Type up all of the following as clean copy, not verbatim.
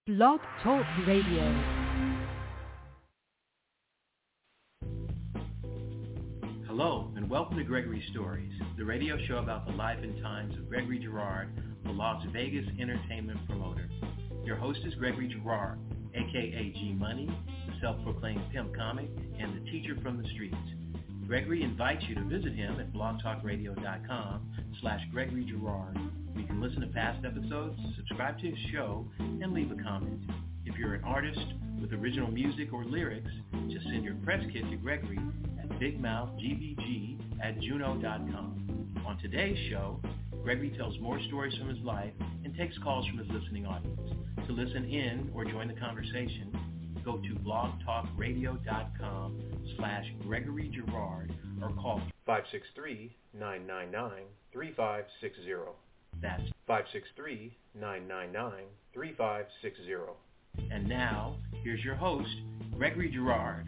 Blog Talk Radio. Hello, and welcome to Gregory Stories, the radio show about the life and times of Gregory Girard, the Las Vegas entertainment promoter. Your host is Gregory Girard, a.k.a. G Money, the self-proclaimed pimp comic, and the teacher from the streets. Gregory invites you to visit him at blogtalkradio.com/Gregory Girard. You can listen to past episodes, subscribe to his show, and leave a comment. If you're an artist with original music or lyrics, just send your press kit to Gregory at bigmouthgbg@juno.com. On today's show, Gregory tells more stories from his life and takes calls from his listening audience. To listen in or join the conversation, go to blogtalkradio.com/Gregory Girard or call 563-999-3560. That's 563-999-3560. And now, here's your host, Gregory Girard.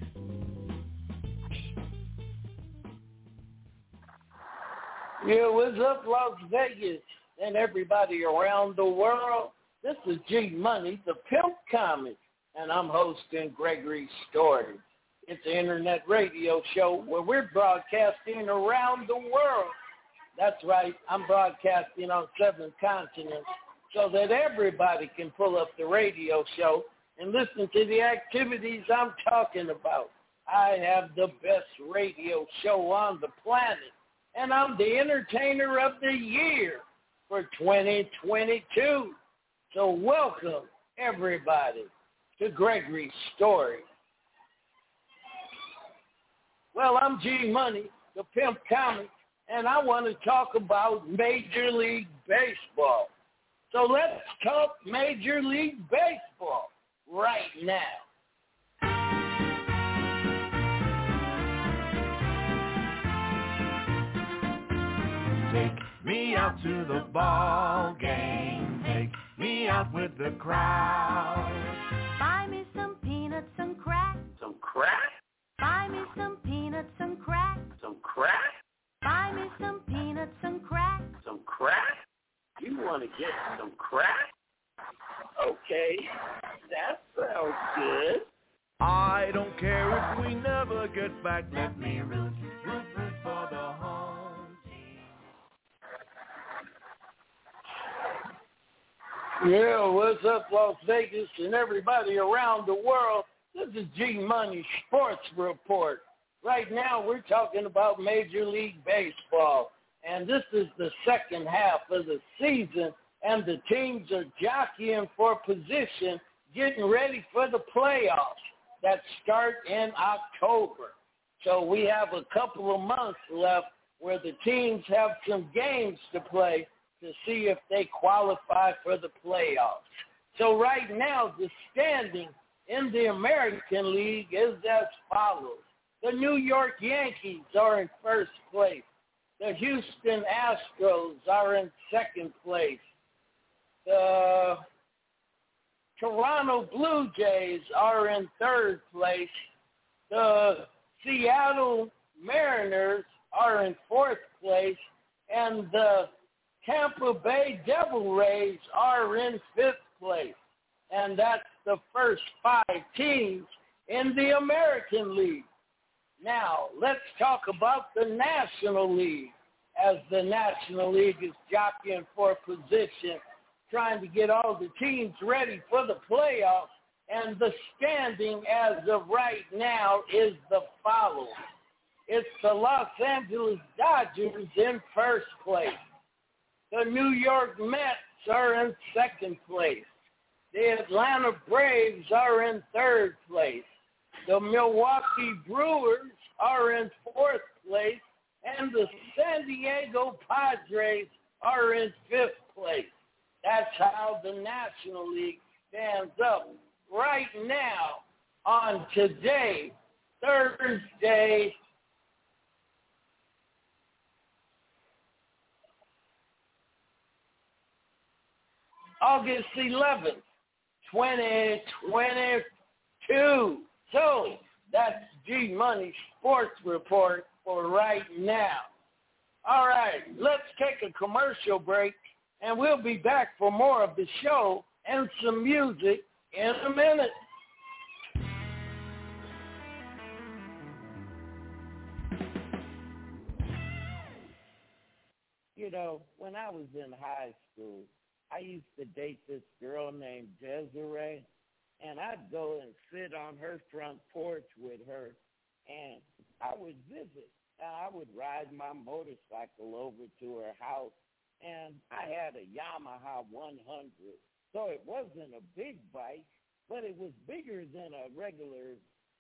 Yeah, what's up, Las Vegas, and everybody around the world? This is G Money, the pimp comic, and I'm hosting Gregory Stories. It's an internet radio show where we're broadcasting around the world. That's right, I'm broadcasting on 7 continents so that everybody can pull up the radio show and listen to the activities I'm talking about. I have the best radio show on the planet, and I'm the entertainer of the year for 2022. So welcome, everybody, to Gregory's Story. Well, I'm G Money, the pimp comic, and I want to talk about Major League Baseball. So let's talk Major League Baseball right now. Take me out to the ball game. Take me out with the crowd. Buy me some peanuts and crack. Some crack? Buy me some peanuts and crack. Some crack? Buy me some peanuts and crack. Some crack? You want to get some crack? Okay, that sounds good. I don't care if we never get back. Let me root for the home team. Yeah, what's up, Las Vegas, and everybody around the world? This is G Money Sports Report. Right now, we're talking about Major League Baseball, and this is the second half of the season, and the teams are jockeying for position, getting ready for the playoffs that start in October. So we have a couple of months left where the teams have some games to play to see if they qualify for the playoffs. So right now, the standing in the American League is as follows. The New York Yankees are in first place. The Houston Astros are in second place. The Toronto Blue Jays are in third place. The Seattle Mariners are in fourth place. And the Tampa Bay Devil Rays are in fifth place. And that's the first 5 teams in the American League. Now, let's talk about the National League, as the National League is jockeying for position, trying to get all the teams ready for the playoffs, and the standing as of right now is the following. It's the Los Angeles Dodgers in first place. The New York Mets are in second place. The Atlanta Braves are in third place. The Milwaukee Brewers are in fourth place, and the San Diego Padres are in fifth place. That's how the National League stands up right now on today, Thursday, August 11th, 2022. So that's G Money Sports Report for right now. All right, let's take a commercial break, and we'll be back for more of the show and some music in a minute. You know, when I was in high school, I used to date this girl named Desiree, and I'd go and sit on her front porch with her, and I would visit. I would ride my motorcycle over to her house, and I had a Yamaha 100, so it wasn't a big bike, but it was bigger than a regular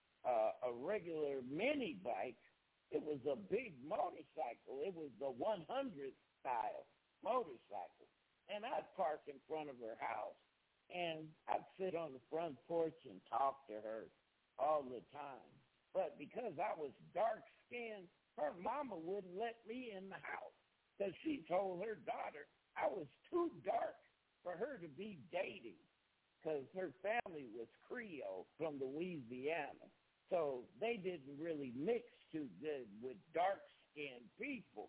mini bike. It was a big motorcycle. It was the 100 style motorcycle. And I'd park in front of her house, and I'd sit on the front porch and talk to her all the time. But because I was dark-skinned, her mama wouldn't let me in the house because she told her daughter I was too dark for her to be dating because her family was Creole from Louisiana. So they didn't really mix too good with dark-skinned people.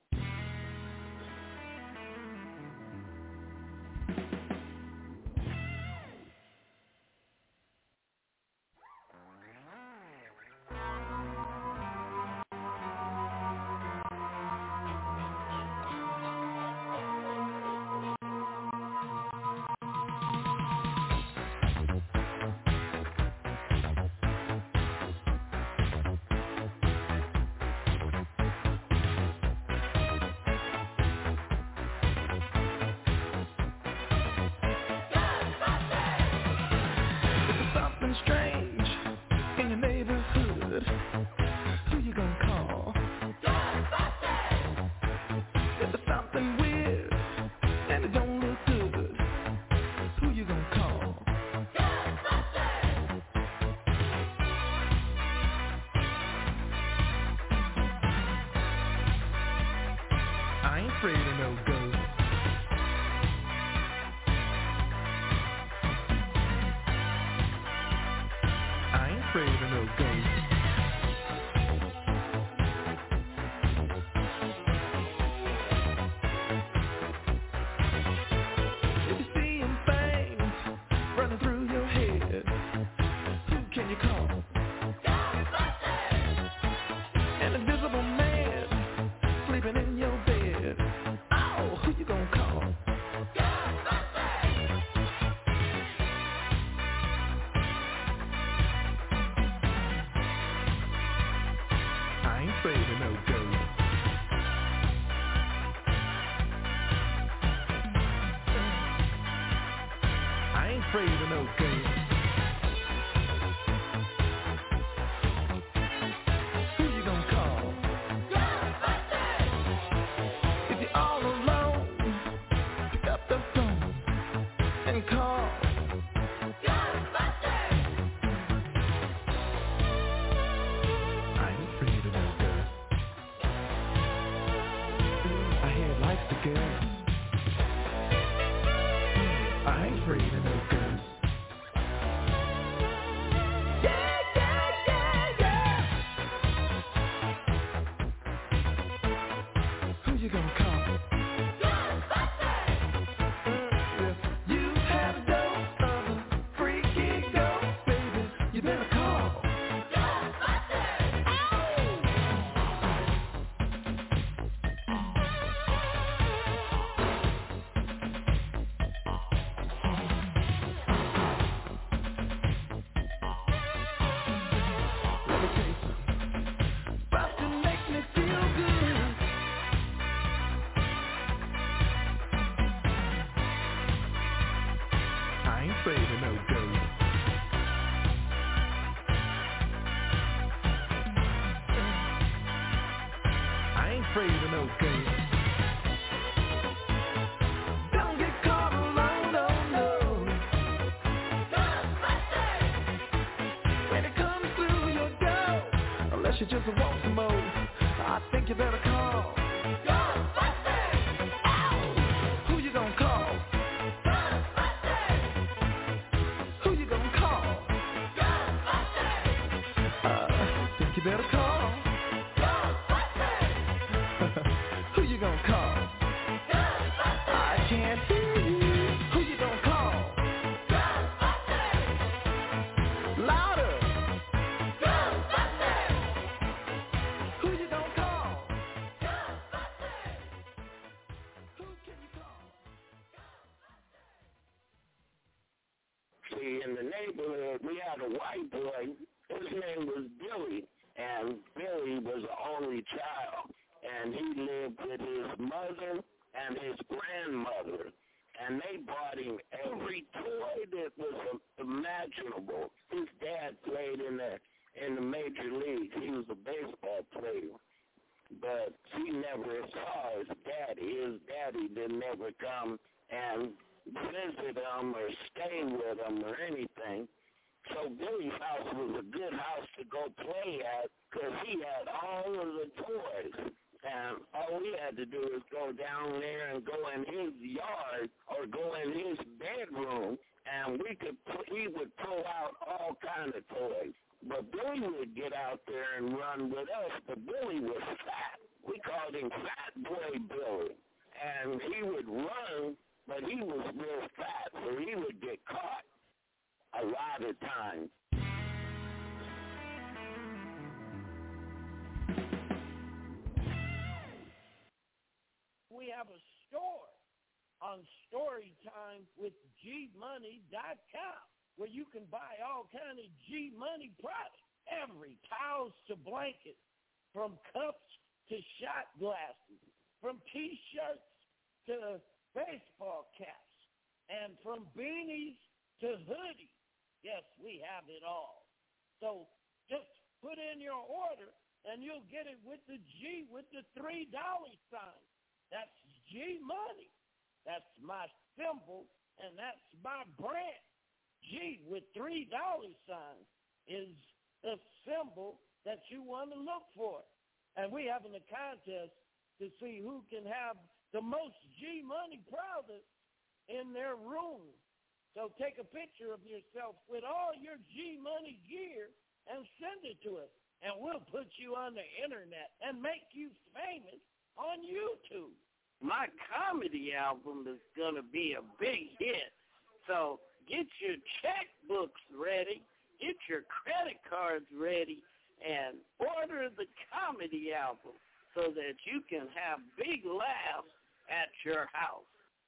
You just want some more. I think you better call Ghostbusters. Ow! Who you gonna call? Ghostbusters. Who you gonna call? Ghostbusters. Think you better call Ghostbusters. Who you gonna call? Ghostbusters. I can't hear you. Who you gonna call? Ghostbusters. Billy in the neighborhood, we had a white boy. His name was Billy, and Billy was the only child, and he lived with his mother and his grandmother, and they bought him every toy that was imaginable. His dad played in the major leagues. He was a baseball player, but he never saw his daddy. His daddy didn't ever come and visit him or stay with him or anything. So Billy's house was a good house to go play at because he had all of the toys. And all we had to do was go down there and go in his yard or go in his bedroom, and he would pull out all kinds of toys. But Billy would get out there and run with us, but Billy was fat. We called him Fat Boy Billy. And he would run, but he was real fat, so he would get caught a lot of times. We have a store on StoryTimeWithGmoney.com where you can buy all kind of G Money products, every towels to blankets, from cups to shot glasses, from T-shirts to baseball caps, and from beanies to hoodies. Yes, we have it all. So just put in your order, and you'll get it with the G with the $3 sign. That's G Money. That's my symbol, and that's my brand. G with $3 signs is the symbol that you want to look for. And we're having a contest to see who can have the most G Money products in their room. So take a picture of yourself with all your G Money gear and send it to us. And we'll put you on the internet and make you famous on YouTube. My comedy album is going to be a big hit. So get your checkbooks ready, get your credit cards ready, and order the comedy album so that you can have big laughs at your house.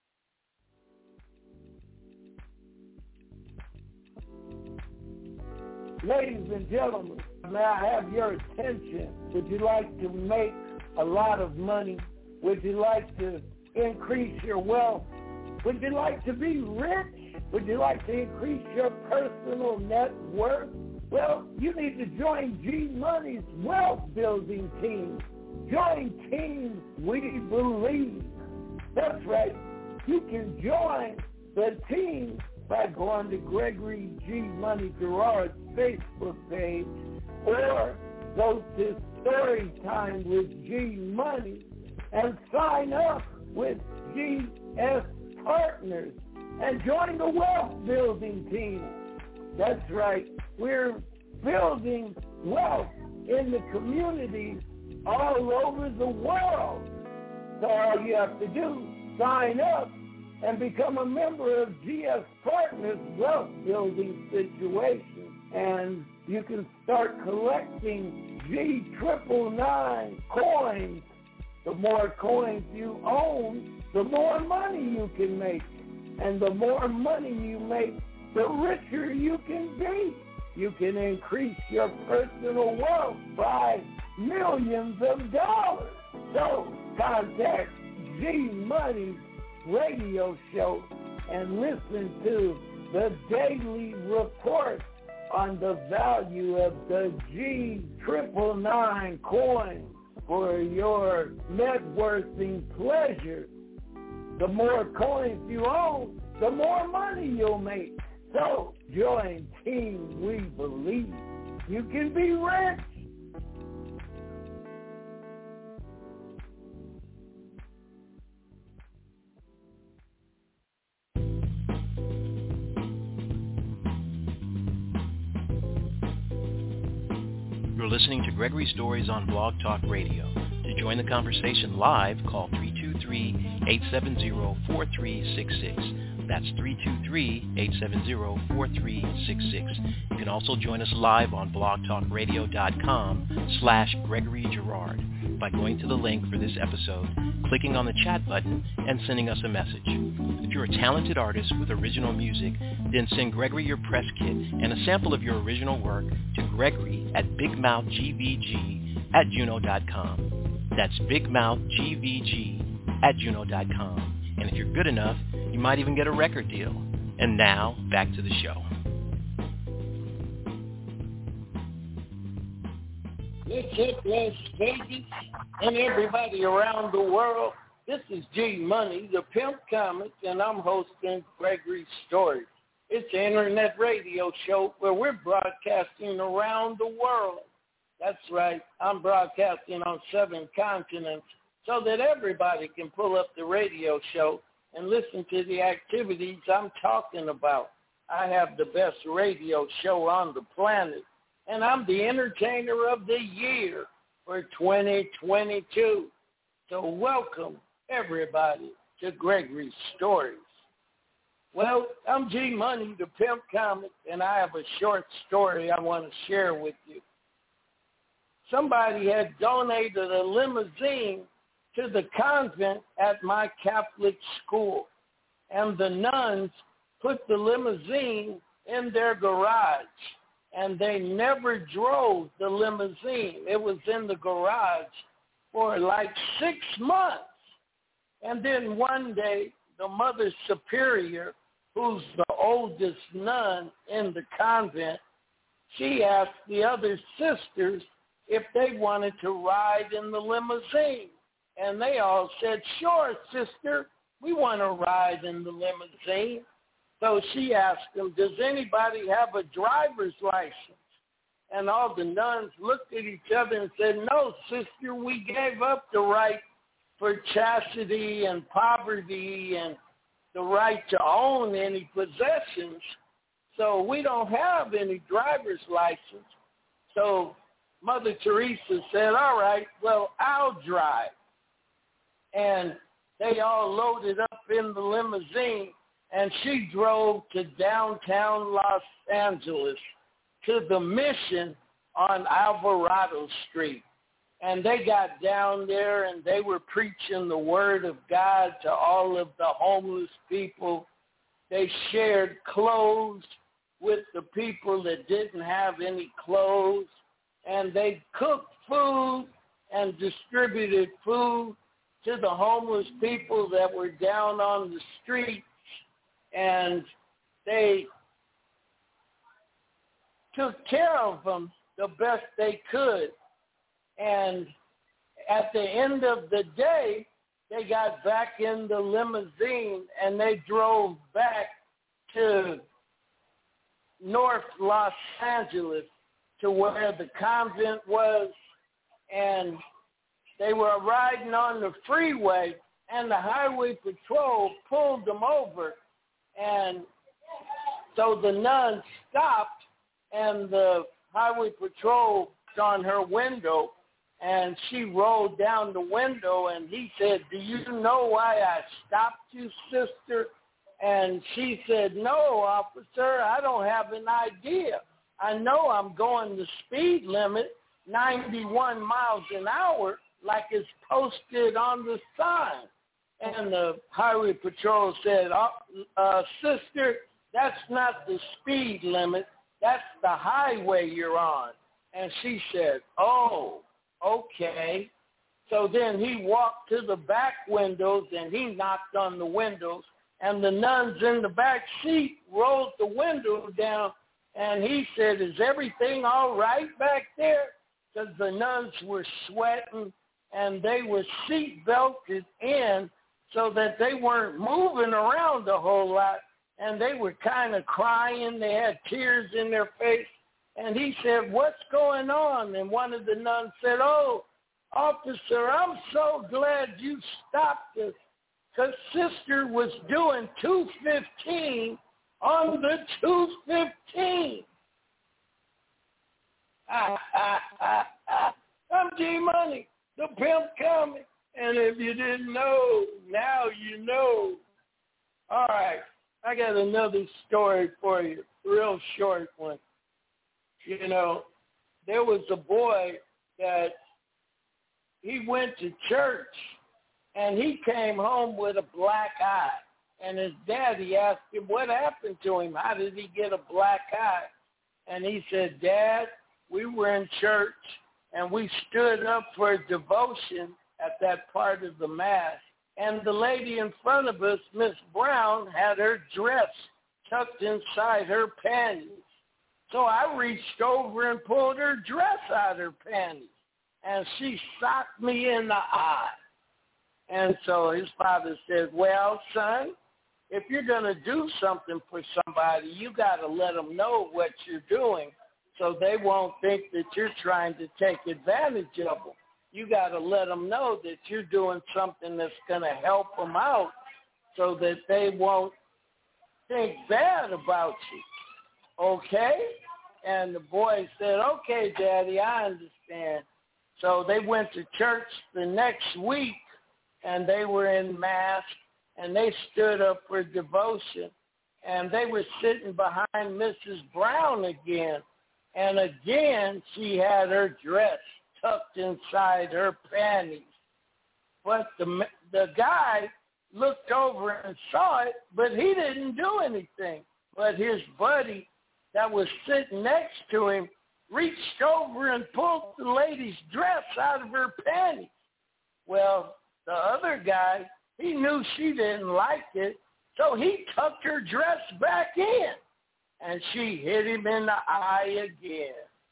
Ladies and gentlemen, may I have your attention? Would you like to make a lot of money? Would you like to increase your wealth? Would you like to be rich? Would you like to increase your personal net worth? Well, you need to join G Money's wealth building team. Join Team We Believe. That's right. You can join the team by going to Gregory G. Money Gerard's Facebook page or go to Storytime with G Money and sign up with GS Partners and join the wealth building team. That's right. We're building wealth in the communities all over the world. So all you have to do, sign up and become a member of GS Partners Wealth Building Situation. And you can start collecting G999 coins. The more coins you own, the more money you can make. And the more money you make, the richer you can be. You can increase your personal wealth by millions of dollars. So contact G Money's radio show and listen to the daily report on the value of the G999 coins for your networking pleasure. The more coins you own, the more money you'll make. So join Team We Believe. You can be rich. You're listening to Gregory Stories on Blog Talk Radio. To join the conversation live, call 323-870-4366. That's 323-870-4366. You can also join us live on blogtalkradio.com/Gregory Girard by going to the link for this episode, clicking on the chat button, and sending us a message. If you're a talented artist with original music, then send Gregory your press kit and a sample of your original work to Gregory at bigmouthgvg@juno.com. That's bigmouthgvg@juno.com. And if you're good enough, you might even get a record deal. And now, back to the show. What's up, Las Vegas, and everybody around the world? This is G Money, the Pimp Comic, and I'm hosting Gregory Stories. It's an internet radio show where we're broadcasting around the world. That's right, I'm broadcasting on 7 continents so that everybody can pull up the radio show and listen to the activities I'm talking about. I have the best radio show on the planet, and I'm the entertainer of the year for 2022. So welcome, everybody, to Gregory Stories. Well, I'm G Money, the Pimp Comic, and I have a short story I want to share with you. Somebody had donated a limousine to the convent at my Catholic school, and the nuns put the limousine in their garage, and they never drove the limousine. It was in the garage for like 6 months. And then one day, the Mother Superior, who's the oldest nun in the convent, she asked the other sisters if they wanted to ride in the limousine. And they all said, sure, sister, we want to ride in the limousine. So she asked them, does anybody have a driver's license? And all the nuns looked at each other and said, no, sister, we gave up the right for chastity and poverty and the right to own any possessions. So we don't have any driver's license. So Mother Teresa said, all right, well, I'll drive. And they all loaded up in the limousine, and she drove to downtown Los Angeles to the Mission on Alvarado Street. And they got down there, and they were preaching the word of God to all of the homeless people. They shared clothes with the people that didn't have any clothes, and they cooked food and distributed food to the homeless people that were down on the streets, and they took care of them the best they could. And at the end of the day, they got back in the limousine and they drove back to North Los Angeles to where the convent was, and they were riding on the freeway, and the highway patrol pulled them over. And so the nun stopped, and the highway patrol was on her window, and she rolled down the window, and he said, do you know why I stopped you, sister? And she said, no, officer, I don't have an idea. I know I'm going the speed limit, 91 miles an hour, like it's posted on the sign. And the highway patrol said, sister, that's not the speed limit. That's the highway you're on. And she said, oh, okay. So then he walked to the back windows, and he knocked on the windows, and the nuns in the back seat rolled the window down, and he said, is everything all right back there? Because the nuns were sweating, and they were seat belted in so that they weren't moving around a whole lot, and they were kind of crying. They had tears in their face. And he said, what's going on? And one of the nuns said, oh, officer, I'm so glad you stopped us, because sister was doing 215 on the 215. I'm G Money, the Pimp Comic. And if you didn't know, now you know. All right. I got another story for you, real short one. You know, there was a boy that he went to church, and he came home with a black eye. And his daddy asked him what happened to him. How did he get a black eye? And he said, Dad, we were in church, and we stood up for devotion at that part of the Mass. And the lady in front of us, Miss Brown, had her dress tucked inside her panties. So I reached over and pulled her dress out of her panties, and she socked me in the eye. And so his father said, well, son, if you're going to do something for somebody, you got to let them know what you're doing so they won't think that you're trying to take advantage of them. You got to let them know that you're doing something that's going to help them out so that they won't think bad about you. Okay? And the boy said, okay, Daddy, I understand. So they went to church the next week, and they were in Mass, and they stood up for devotion. And they were sitting behind Mrs. Brown again. And again, she had her dress tucked inside her panties. But the guy looked over and saw it, but he didn't do anything. But his buddy that was sitting next to him reached over and pulled the lady's dress out of her panties. Well, the other guy, he knew she didn't like it, so he tucked her dress back in, and she hit him in the eye again.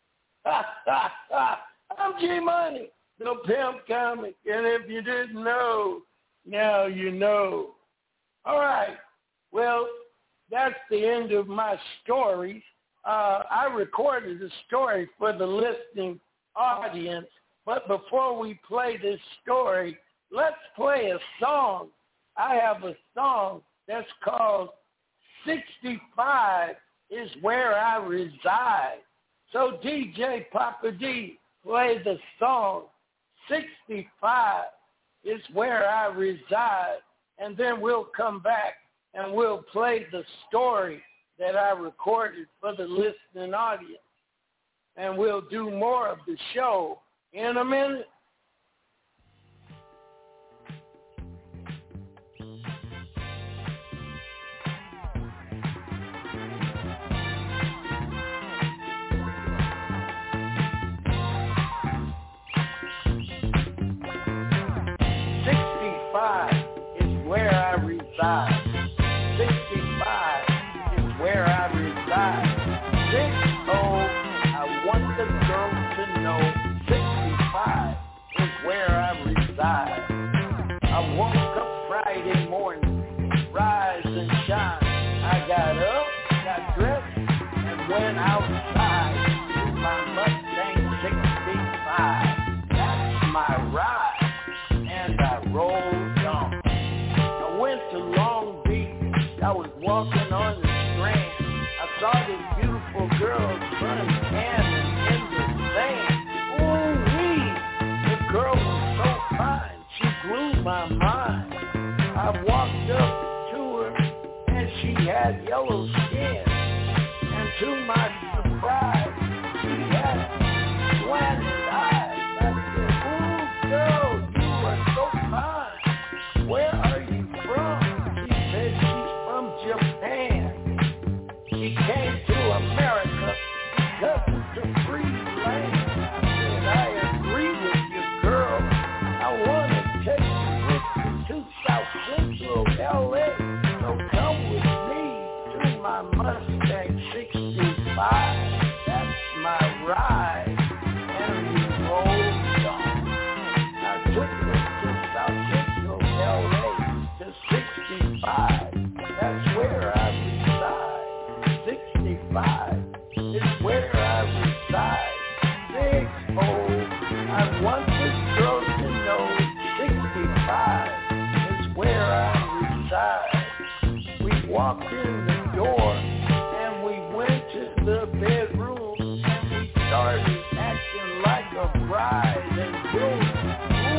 I'm G-Money, the pimp comic, and if you didn't know, now you know. All right, well, that's the end of my stories. I recorded a story for the listening audience, but before we play this story, let's play a song. I have a song that's called 65 is Where I Reside. So DJ Papa D, play the song 65 is Where I Reside, and then we'll come back and we'll play the story that I recorded for the listening audience. And we'll do more of the show in a minute. Is where I reside. 65 is where I reside. 60, I want the girl to know 65 is where I reside. I woke up Friday morning, rise and shine. I got up, got dressed, and went outside with my Mustang 65. That's my ride, and I rolled. I went to Long Beach. I was walking on the Strand. I saw this beautiful girl, sun tanning in the sand. Ooh-wee! The girl was so fine, she blew my mind. I walked up to her, and she had yellow skin. And to my surprise, she had slanted eyes. I said, ooh, girl, you are so fine. Where are you from? She said she's from Japan. She came to America because it's a free land. I said, I agree with you, girl. I want to take you with me to South Central LA. So come with me to my Mustang 65. That's my ride. And we rolled on. I took her to South Central LA to 65. That's where I reside. 65 is where I reside. 60, I want this girl to know 65 is where I reside. We walked in the door and we went to the bedroom and we started acting like a bride and groom.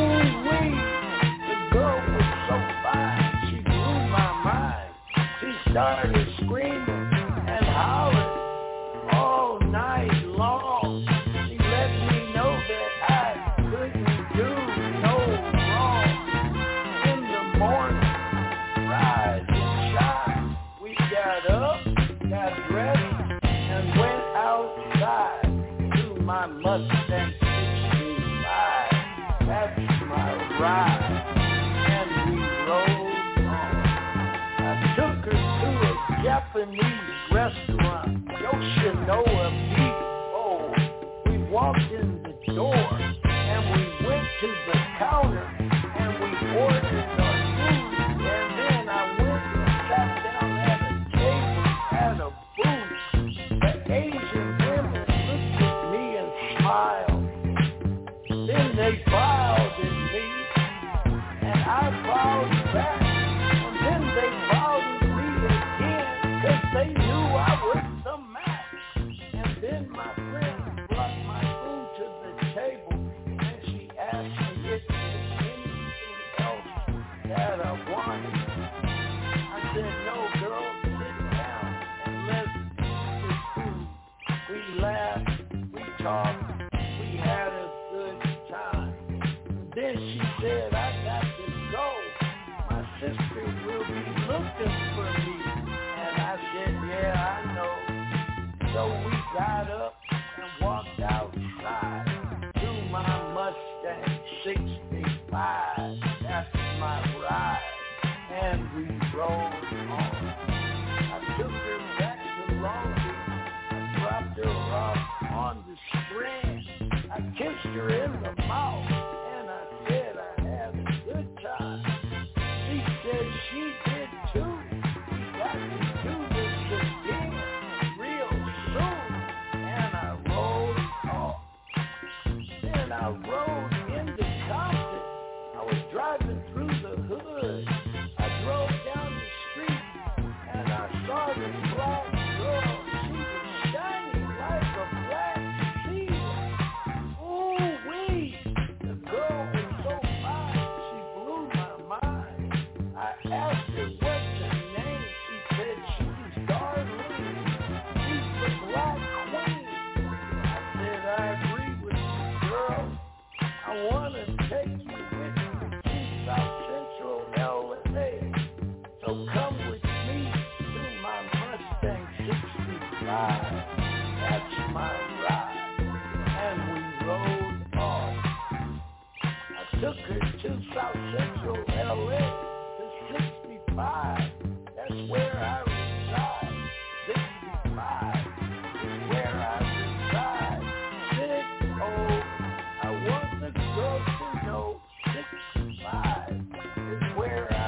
Ooh-wee, the girl was so fine, she blew my mind. She started screaming and hollering all night long. She let me know that I couldn't do no wrong. In the morning, rise and shine, we got up, got dressed, and went outside to my Mustang 65. That's my ride, and we rode on. I took her to a Japanese restaurant, Yoshinoya Beef. Oh, we walked in the door, and we went to the counter, and we ordered our food, and then I went and sat down at a table at a booth. The Asian women looked at me and smiled. Then they bowed at me, and I bowed back, and then they bowed at me again, because they knew I was the match. And then my friend brought my food to the table, and she asked me if there's anything else that I wanted. I said, no, girl, sit down and let's eat this food. We laughed, we talked, we had a good time. Then she said, I got to go. My sister will be looking for me. And I said, yeah, I know. So we got up and walked outside to my Mustang 65. That's my ride. And we rode on. I took her back to Long Beach. I dropped her off on the Strand. I kissed her in the mouth, and I said I had a good time. She said she did too. We got to do this again real soon. And I rode off. Then I rode into Compton. I was driving through the hood. I drove down the street, and I saw this black girl. She was shining like a black seal. Ooh-wee, the girl was so fine, she blew my mind. I asked her what's her name. She said she's Darlene. She's the Black Queen. I said, I agree with you, girl. I want to take you with me to South Central LA. So come with me to my Mustang 65. That's my ride. And we rode off. I took her to South Central LA, to 65. That's where I reside. 65 is where I reside. 60, I want the girl to know 65 is where I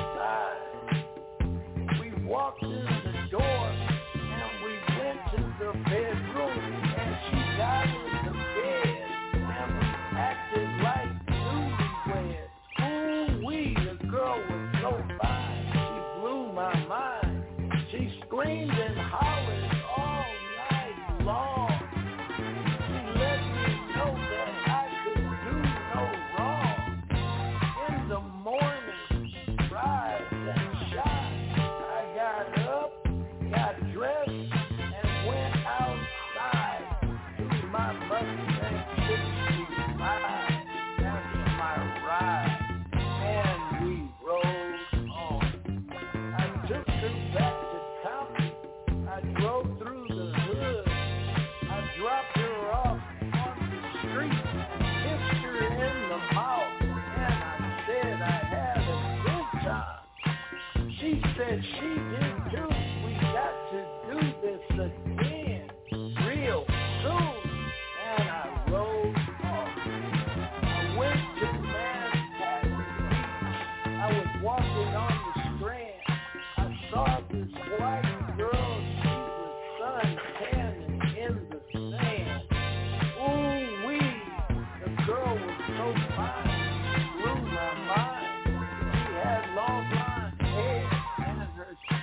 reside. We walked in the door, and we went to the bedroom, and she got in the bed, and we acted like newlyweds. Ooh-wee, the girl was so fine, she blew my mind. She screamed and hollered all night long. She let me know that I could do no wrong. In the morning, rise and shine, I got up, got dressed, and went outside to my Mustang 65. That's my ride. And we rode on. I took her back to Compton. I drove through the hood. I dropped her off on the street and kissed her in the mouth. And I said I had a good time. She said she did too. We got to do this again real soon. And I rode off. I went to Manhattan Beach. I was walking on the Strand. I saw this white girl. She was sun-tanning in the sand. Ooh-wee, the girl was so fine. She blew my mind. She had long blonde hair, and her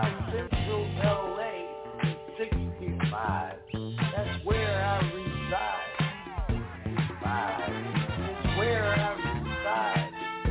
South Central LA, 65. That's where I reside. 65 is where I reside.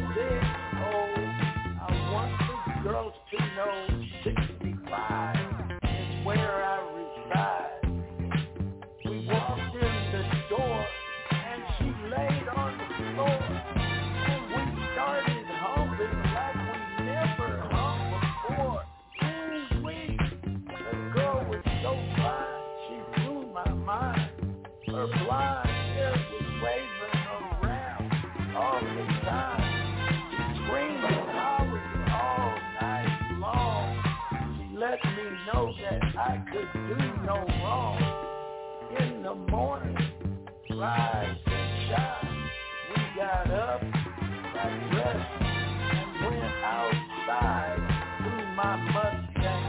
60, I want the girls to know 65 is where I reside. We walked in the door and she laid on the floor and we started humping like we never humped before. Ooh-wee, the girl was so fine, she blew my mind. Her blonde hair was waving around all the time. She screamed and hollered all night long. She let me know that I could do no wrong. In the morning, rise and shine. We got up, got dressed, and went outside to my Mustang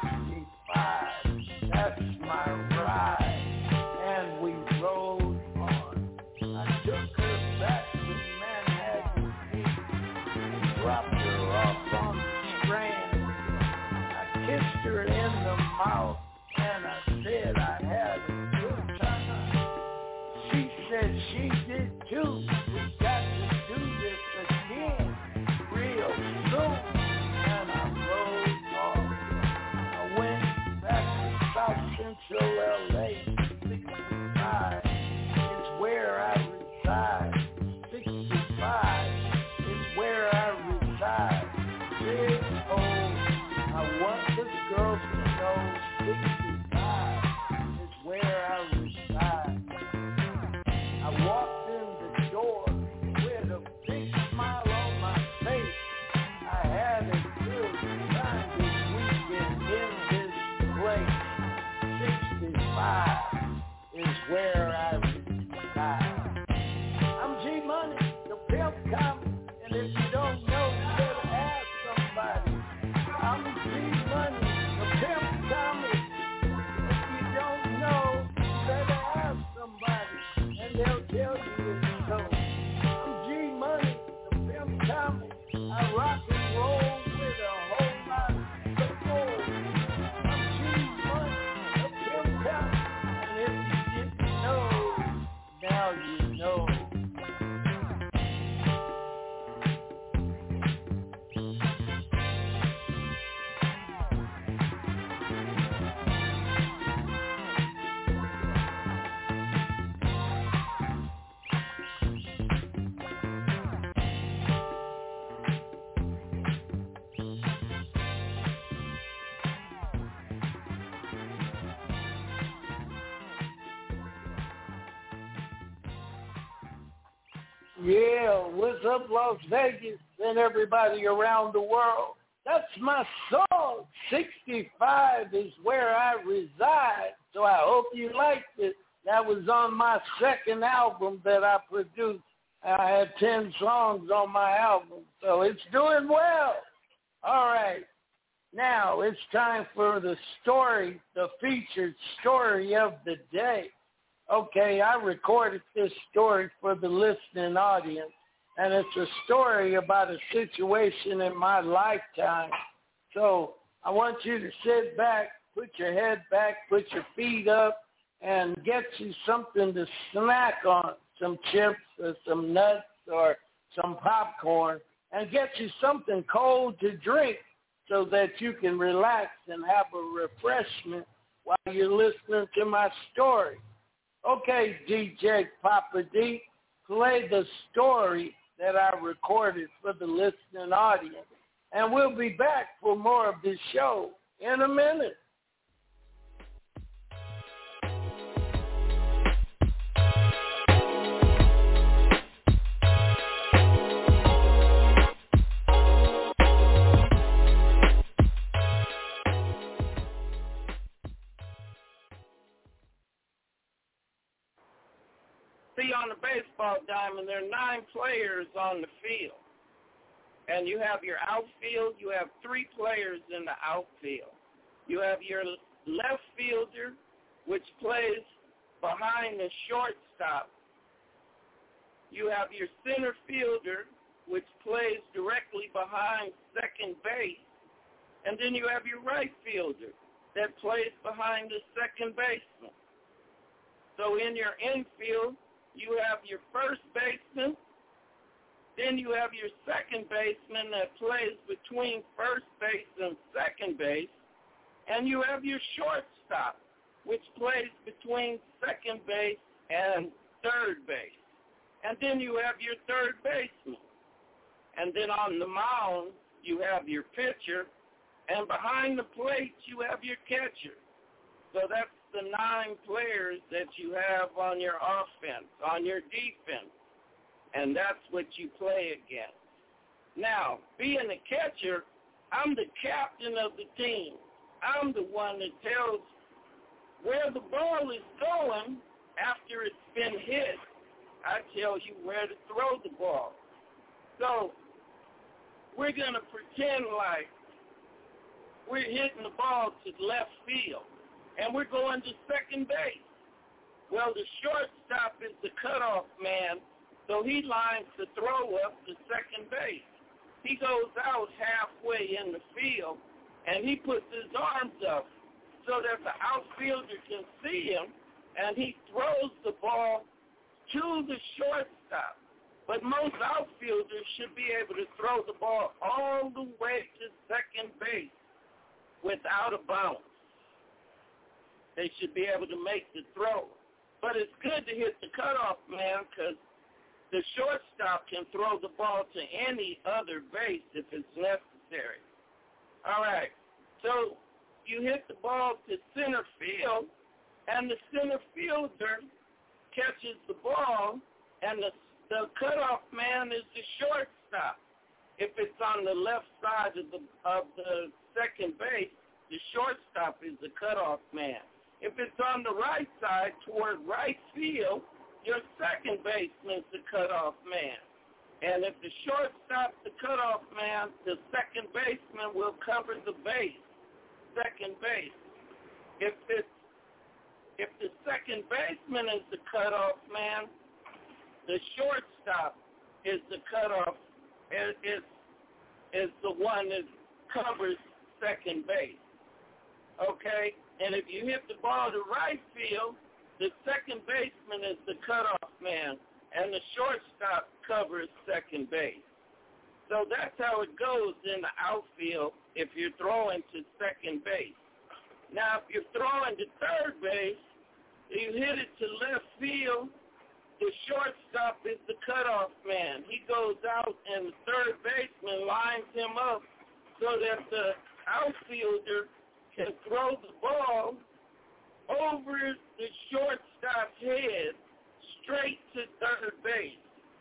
65. That's my ride. And we rode on. I took her back to Manhattan Beach and dropped her off on the Strand. I kissed her in the mouth and I said I had a good time. She said she did too. We got to do this again real soon. And I rode off. I went back to South Central LA. 65 is where I reside. 65 is where I reside. 60, I want the girls to know 65 is where I reside. I walked in the door with a big smile on my face. I had a good time this weekend in this place. 65 is where I reside. I'm G-Money, the pimp comic, and if you don't know, you better ask somebody. I'm G-Money, the pimp comic. If you don't know, you better ask somebody, and they'll tell you it's so. I'm G-Money, the pimp comic. I rock and roll with a whole lot of soul. I'm G-Money, the pimp comic, and if you didn't know, now you know. Yeah, what's up, Las Vegas and everybody around the world? That's my song. 65 is where I reside. So I hope you liked it. That was on my second album that I produced. I had 10 songs on my album, so it's doing well. All right. Now it's time for the story, the featured story of the day. Okay, I recorded this story for the listening audience, and it's a story about a situation in my lifetime. So I want you to sit back, put your head back, put your feet up, and get you something to snack on, some chips or some nuts or some popcorn, and get you something cold to drink so that you can relax and have a refreshment while you're listening to my story. Okay, DJ Papa D, play the story that I recorded for the listening audience. And we'll be back for more of this show in a minute. See, on the baseball diamond, there are 9 players on the field. And you have your outfield. You have 3 players in the outfield. You have your left fielder, which plays behind the shortstop. You have your center fielder, which plays directly behind second base. And then you have your right fielder that plays behind the second baseman. So in your infield, you have your first baseman, then you have your second baseman that plays between first base and second base, and you have your shortstop, which plays between second base and third base. And then you have your third baseman. And then on the mound, you have your pitcher, and behind the plate, you have your catcher. So that's the 9 players that you have on your offense, on your defense, and that's what you play against. Now, being a catcher, I'm the captain of the team. I'm the one that tells where the ball is going after it's been hit. I tell you where to throw the ball. So we're going to pretend like we're hitting the ball to left field, and we're going to second base. Well, the shortstop is the cutoff man, so he lines the throw up to second base. He goes out halfway in the field, and he puts his arms up so that the outfielder can see him, and he throws the ball to the shortstop. But most outfielders should be able to throw the ball all the way to second base without a bounce. They should be able to make the throw. But it's good to hit the cutoff man because the shortstop can throw the ball to any other base if it's necessary. All right, so you hit the ball to center field, and the center fielder catches the ball, and the cutoff man is the shortstop. If it's on the left side of the second base, the shortstop is the cutoff man. If it's on the right side toward right field, your second baseman is the cutoff man. And if the shortstop's the cutoff man, the second baseman will cover the base, second base. If the second baseman is the cutoff man, the shortstop is the cutoff, is the one that covers second base. Okay? And if you hit the ball to right field, the second baseman is the cutoff man, and the shortstop covers second base. So that's how it goes in the outfield if you're throwing to second base. Now, if you're throwing to third base, you hit it to left field, the shortstop is the cutoff man. He goes out, and the third baseman lines him up so that the outfielder can throw the ball over the shortstop's head straight to third base.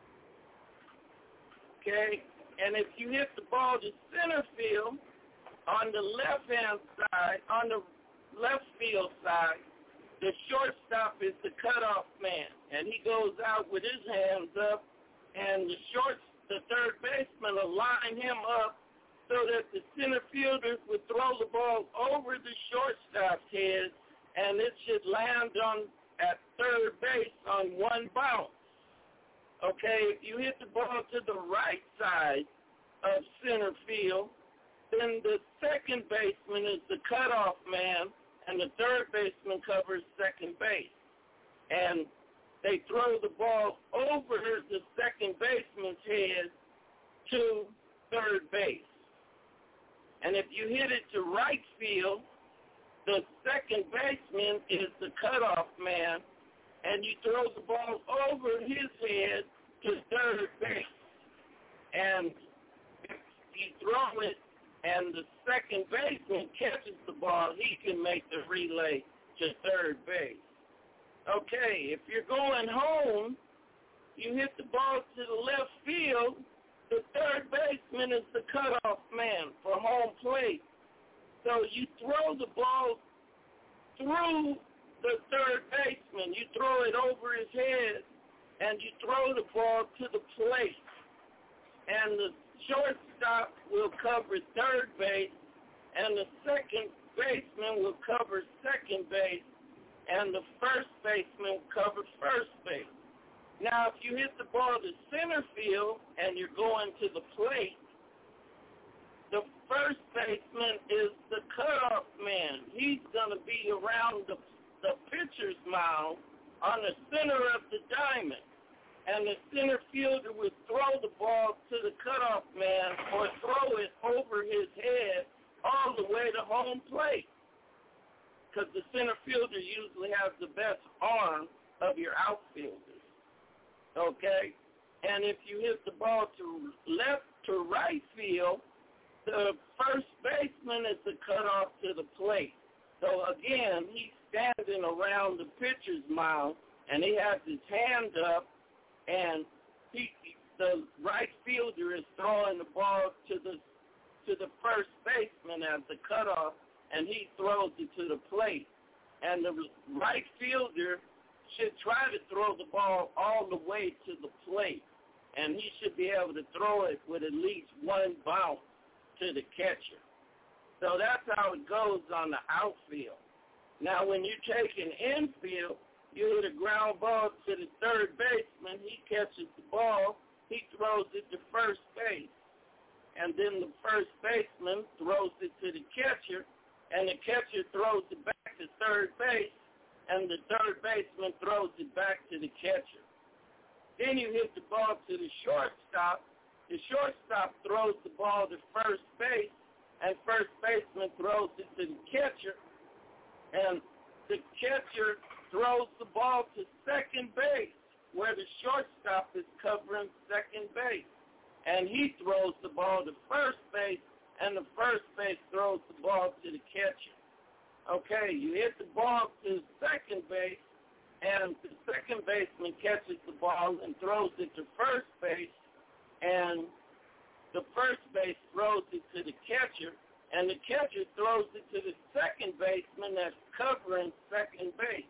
Okay? And if you hit the ball to center field, on the left-hand side, on the left field side, the shortstop is the cutoff man, and he goes out with his hands up, and the third baseman will line him up so that the center fielder would throw the ball over the shortstop's head, and it should land at third base on one bounce. Okay, if you hit the ball to the right side of center field, then the second baseman is the cutoff man, and the third baseman covers second base. And they throw the ball over the second baseman's head to third base. And if you hit it to right field, the second baseman is the cutoff man, and you throw the ball over his head to third base. And if you throw it and the second baseman catches the ball, he can make the relay to third base. Okay, if you're going home, you hit the ball to the left field, the third baseman is the cutoff man for home plate. So you throw the ball through the third baseman. You throw it over his head, and you throw the ball to the plate. And the shortstop will cover third base, and the second baseman will cover second base, and the first baseman will cover first base. Now, if you hit the ball to center field and you're going to the plate, the first baseman is the cutoff man. He's going to be around the pitcher's mound on the center of the diamond. And the center fielder would throw the ball to the cutoff man or throw it over his head all the way to home plate. Because the center fielder usually has the best arm of your outfielders. Okay? And if you hit the ball to left to right field, the first baseman is the cutoff to the plate. So again, he's standing around the pitcher's mound, and he has his hand up, and the right fielder is throwing the ball to the first baseman as the cutoff, and he throws it to the plate. And the right fielder should try to throw the ball all the way to the plate, and he should be able to throw it with at least one bounce to the catcher. So that's how it goes on the outfield. Now, when you take an infield, you hit a ground ball to the third baseman, he catches the ball, he throws it to first base. And then the first baseman throws it to the catcher, and the catcher throws it back to third base, and the third baseman throws it back to the catcher. Then you hit the ball to the shortstop. The shortstop throws the ball to first base, and first baseman throws it to the catcher, and the catcher throws the ball to second base, where the shortstop is covering second base. And he throws the ball to first base, and the first base throws the ball to the catcher. Okay, you hit the ball to second base, and the second baseman catches the ball and throws it to first base, and the first base throws it to the catcher, and the catcher throws it to the second baseman that's covering second base.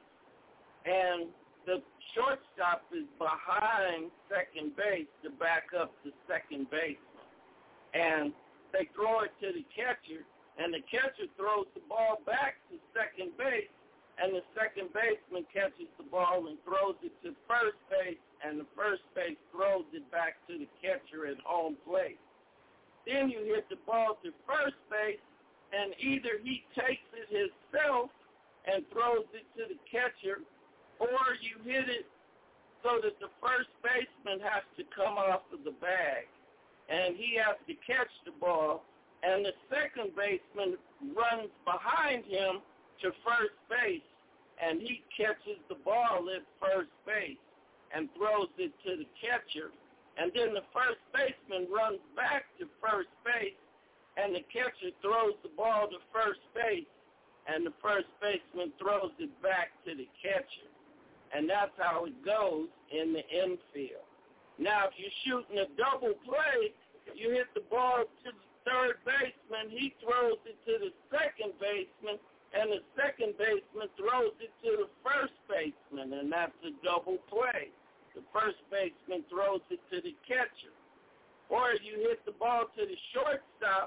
And the shortstop is behind second base to back up the second baseman. And they throw it to the catcher, and the catcher throws the ball back to second base, and the second baseman catches the ball and throws it to first base, and the first base throws it back to the catcher at home plate. Then you hit the ball to first base, and either he takes it himself and throws it to the catcher, or you hit it so that the first baseman has to come off of the bag, and he has to catch the ball, and the second baseman runs behind him to first base, and he catches the ball at first base and throws it to the catcher, and then the first baseman runs back to first base, and the catcher throws the ball to first base, and the first baseman throws it back to the catcher. And that's how it goes in the infield. Now, if you're shooting a double play, you hit the ball to the third baseman, he throws it to the second baseman, and the second baseman throws it to the first baseman, and that's a double play. The first baseman throws it to the catcher. Or you hit the ball to the shortstop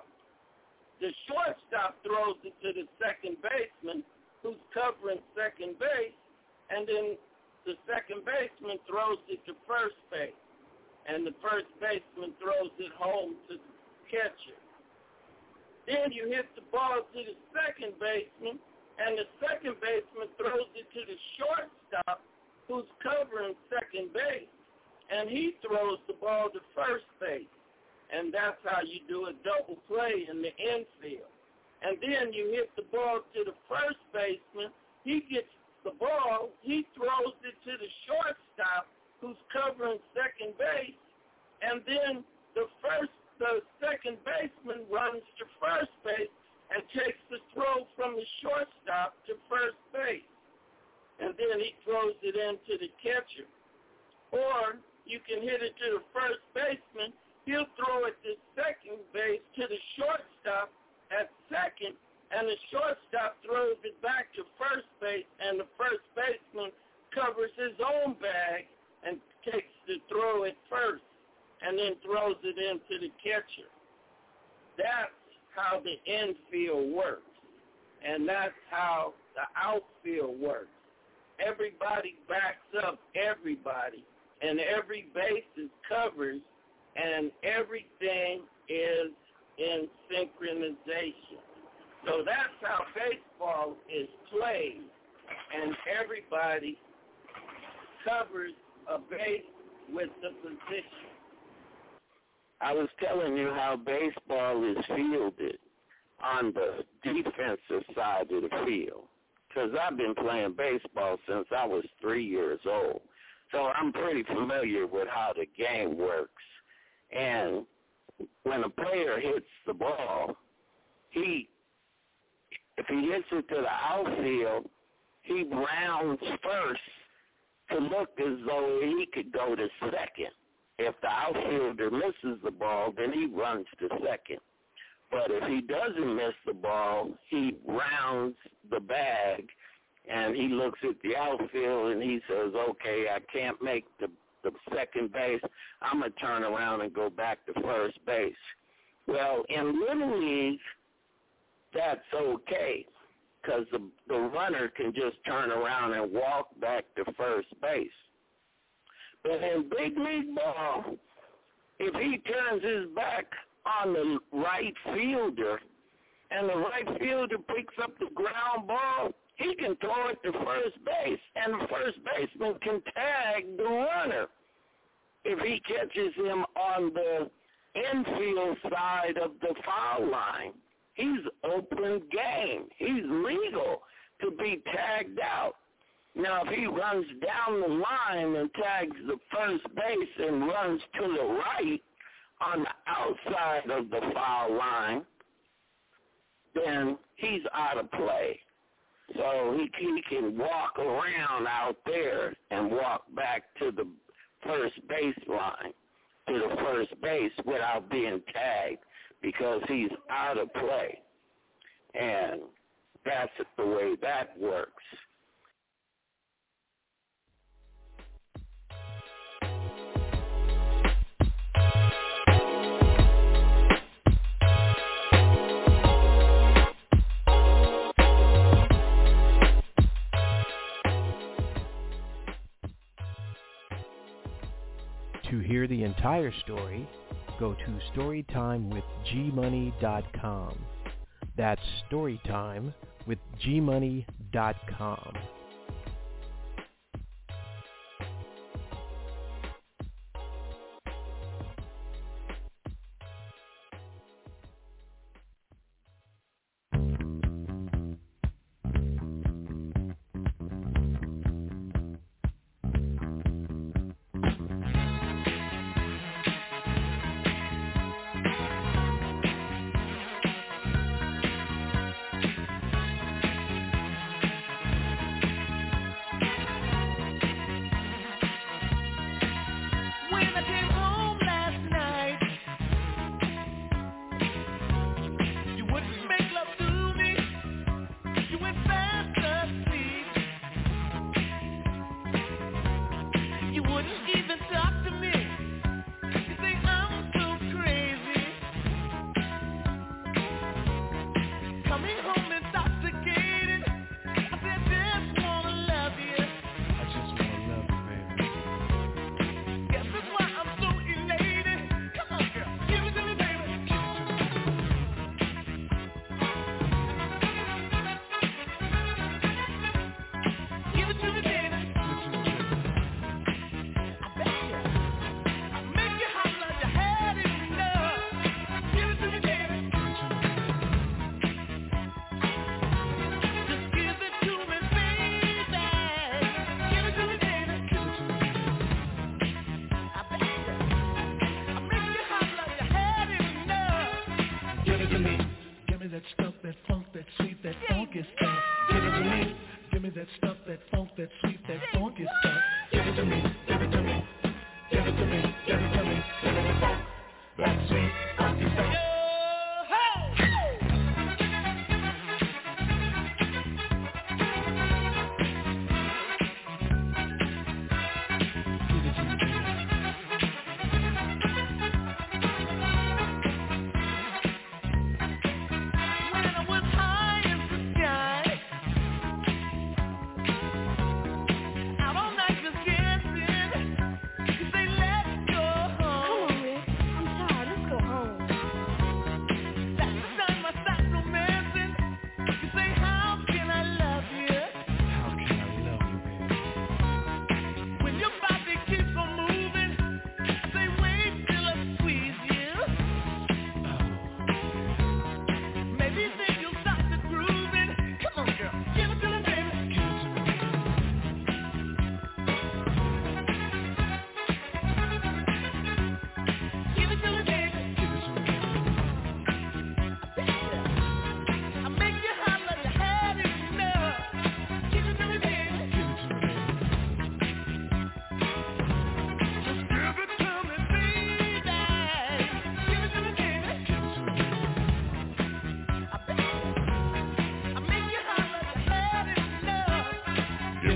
throws it to the second baseman who's covering second base, and then the second baseman throws it to first base, and the first baseman throws it home to the catcher. Then you hit the ball to the second baseman, and the second baseman throws it to the shortstop who's covering second base, and he throws the ball to first base. And that's how you do a double play in the infield. And then you hit the ball to the first baseman, he gets the ball, he throws it to the shortstop who's covering second base, and then the second baseman runs to first base and takes the throw from the shortstop to first base. And then he throws it into the catcher. Or you can hit it to the first baseman, he'll throw it to second base to the shortstop at second, and the shortstop throws it back to first base, and the first baseman covers his own bag and takes the throw at first, and then throws it into the catcher. That's how the infield works, and that's how the outfield works. Everybody backs up everybody, and every base is covered, and everything is in synchronization. So that's how baseball is played, and everybody covers a base with the position. I was telling you how baseball is fielded on the defensive side of the field, because I've been playing baseball since I was 3 years old. So I'm pretty familiar with how the game works. And when a player hits the ball, if he hits it to the outfield, he rounds first to look as though he could go to second. If the outfielder misses the ball, then he runs to second. But if he doesn't miss the ball, he rounds the bag, and he looks at the outfield, and he says, okay, I can't make the second base. I'm going to turn around and go back to first base. Well, in Little League, that's okay, because the runner can just turn around and walk back to first base. But in big league ball, if he turns his back on the right fielder and the right fielder picks up the ground ball, he can throw it to first base, and the first baseman can tag the runner if he catches him on the infield side of the foul line. He's open game. He's legal to be tagged out. Now, if he runs down the line and tags the first base and runs to the right on the outside of the foul line, then he's out of play. So he can walk around out there and walk back to the first base line, to the first base without being tagged, because he's out of play. And that's the way that works. To hear the entire story, go to storytimewithgmoney.com. That's storytimewithgmoney.com.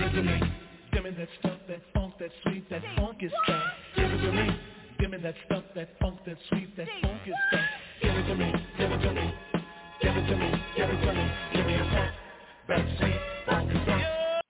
it to me. Give me that stuff, that funk, that sweet, that funky stuff. Give it to me. Give me that stuff, that funk, that sweet, that funky stuff. Give it to me, give it to me. Give it to me, give it to me. Give me a funk, that sweet, funky stuff.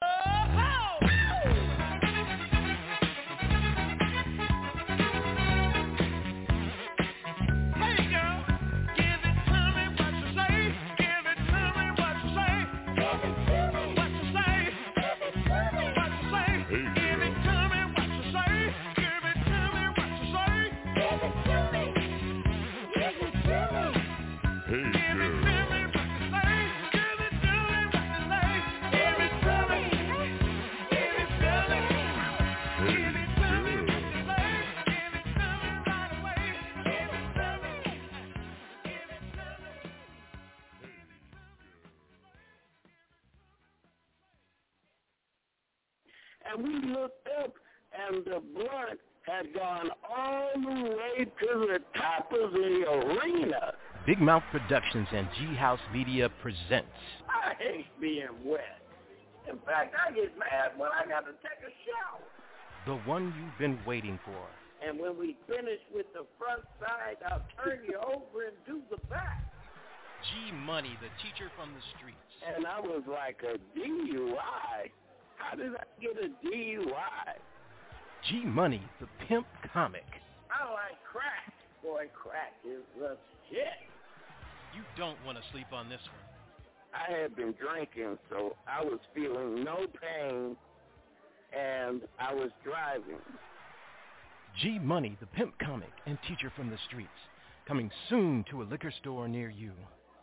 And we looked up, and the blunt had gone all the way to the top of the arena. Big Mouth Productions and G House Media presents. I hate being wet. In fact, I get mad when I got to take a shower. The one you've been waiting for. And when we finish with the front side, I'll turn you over and do the back. G Money, the teacher from the streets. And I was like, a DUI? How did I get a DUI? G Money, the pimp comic. I like crack. Boy, crack is the shit. You don't want to sleep on this one. I had been drinking, so I was feeling no pain, and I was driving. G Money, the pimp comic and teacher from the streets. Coming soon to a liquor store near you.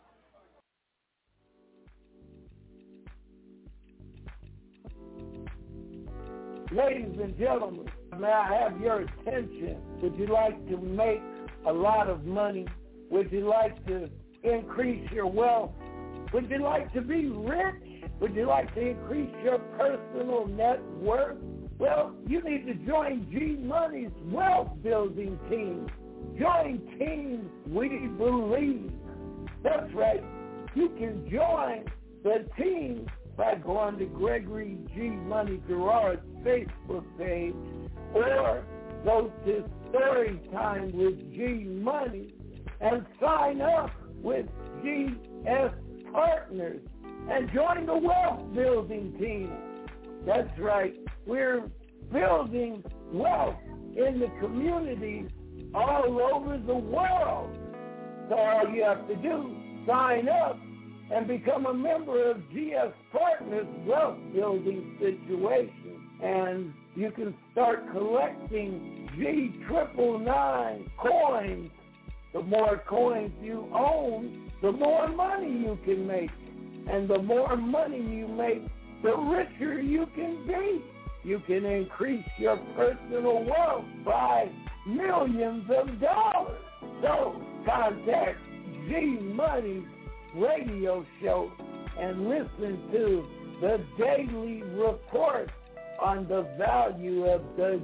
Ladies and gentlemen, may I have your attention? Would you like to make a lot of money? Would you like to increase your wealth? Would you like to be rich? Would you like to increase your personal net worth? Well, you need to join G Money's wealth building team. Join Team We Believe. That's right. You can join the team by going to Gregory G. Money Gerard's Facebook page or go to Storytime with G Money and sign up with GS Partners and join the wealth building team. That's right. We're building wealth in the communities all over the world. So all you have to do, sign up and become a member of GS Partners Wealth Building Situation. And you can start collecting G999 coins. The more coins you own, the more money you can make. And the more money you make, the richer you can be. You can increase your personal wealth by millions of dollars. So contact G Money's radio show and listen to the daily report on the value of the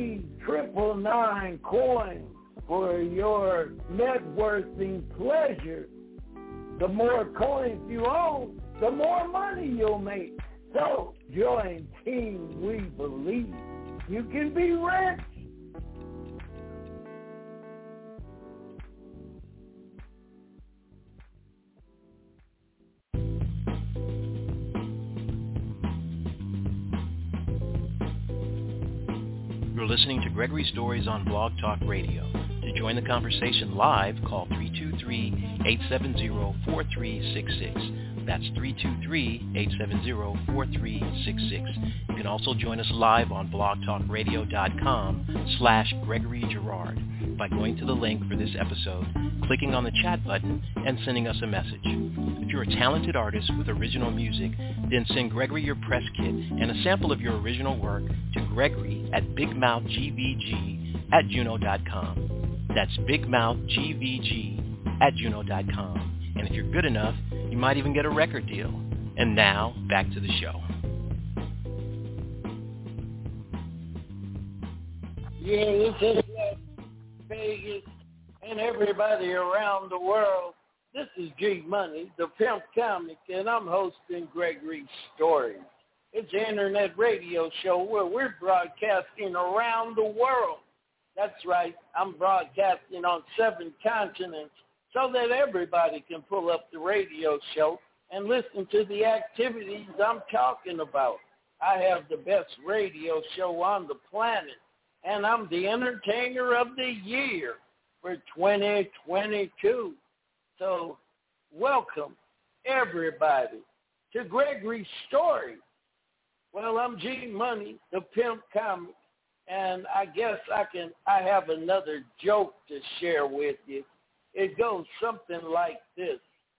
G999 coin for your net worthing pleasure. The more coins you own, the more money you'll make. So join Team We Believe. You can be rich. You're listening to Gregory Stories on Blog Talk Radio. To join the conversation live, call 323-870-4366. That's 323-870-4366. You can also join us live on blogtalkradio.com/Gregory Girard by going to the link for this episode, clicking on the chat button, and sending us a message. If you're a talented artist with original music, then send Gregory your press kit and a sample of your original work to Gregory at bigmouthgvg@juno.com. That's bigmouthgvg@juno.com. And if you're good enough, you might even get a record deal. And now, back to the show. Yeah, this is Vegas and everybody around the world. This is G Money, the pimp comic, and I'm hosting Gregory Stories. It's an internet radio show where we're broadcasting around the world. That's right. I'm broadcasting on 7 continents so that everybody can pull up the radio show and listen to the activities I'm talking about. I have the best radio show on the planet, and I'm the entertainer of the year for 2022. So welcome, everybody, to Gregory's Story. Well, I'm G Money, the Pimp Comic, and I guess I have another joke to share with you. It goes something like this.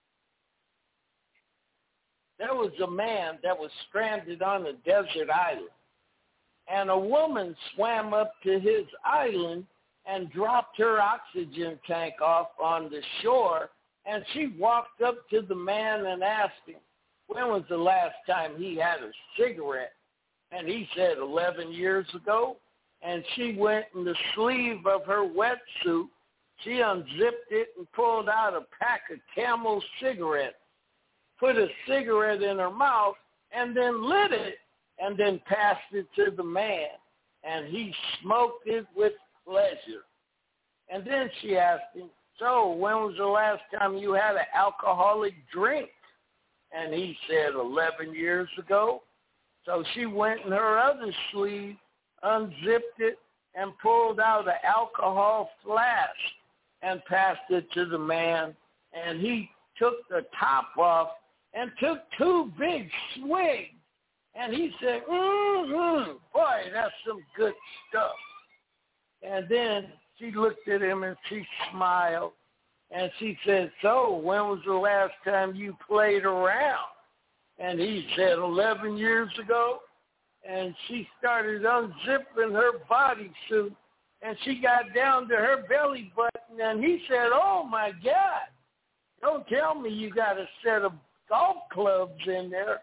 There was a man that was stranded on a desert island, and a woman swam up to his island and dropped her oxygen tank off on the shore, and she walked up to the man and asked him, when was the last time he had a cigarette? And he said 11 years ago. And she went in the sleeve of her wetsuit. She unzipped it and pulled out a pack of Camel cigarettes, put a cigarette in her mouth, and then lit it, and then passed it to the man. And he smoked it with pleasure. And then she asked him, so when was the last time you had an alcoholic drink? And he said 11 years ago. So she went in her other sleeve, unzipped it, and pulled out an alcohol flask and passed it to the man. And he took the top off and took 2 big swigs. And he said, boy, that's some good stuff. And then she looked at him and she smiled. And she said, so when was the last time you played around? And he said 11 years ago. And she started unzipping her bodysuit, and she got down to her belly button, and he said, oh, my God, don't tell me you got a set of golf clubs in there.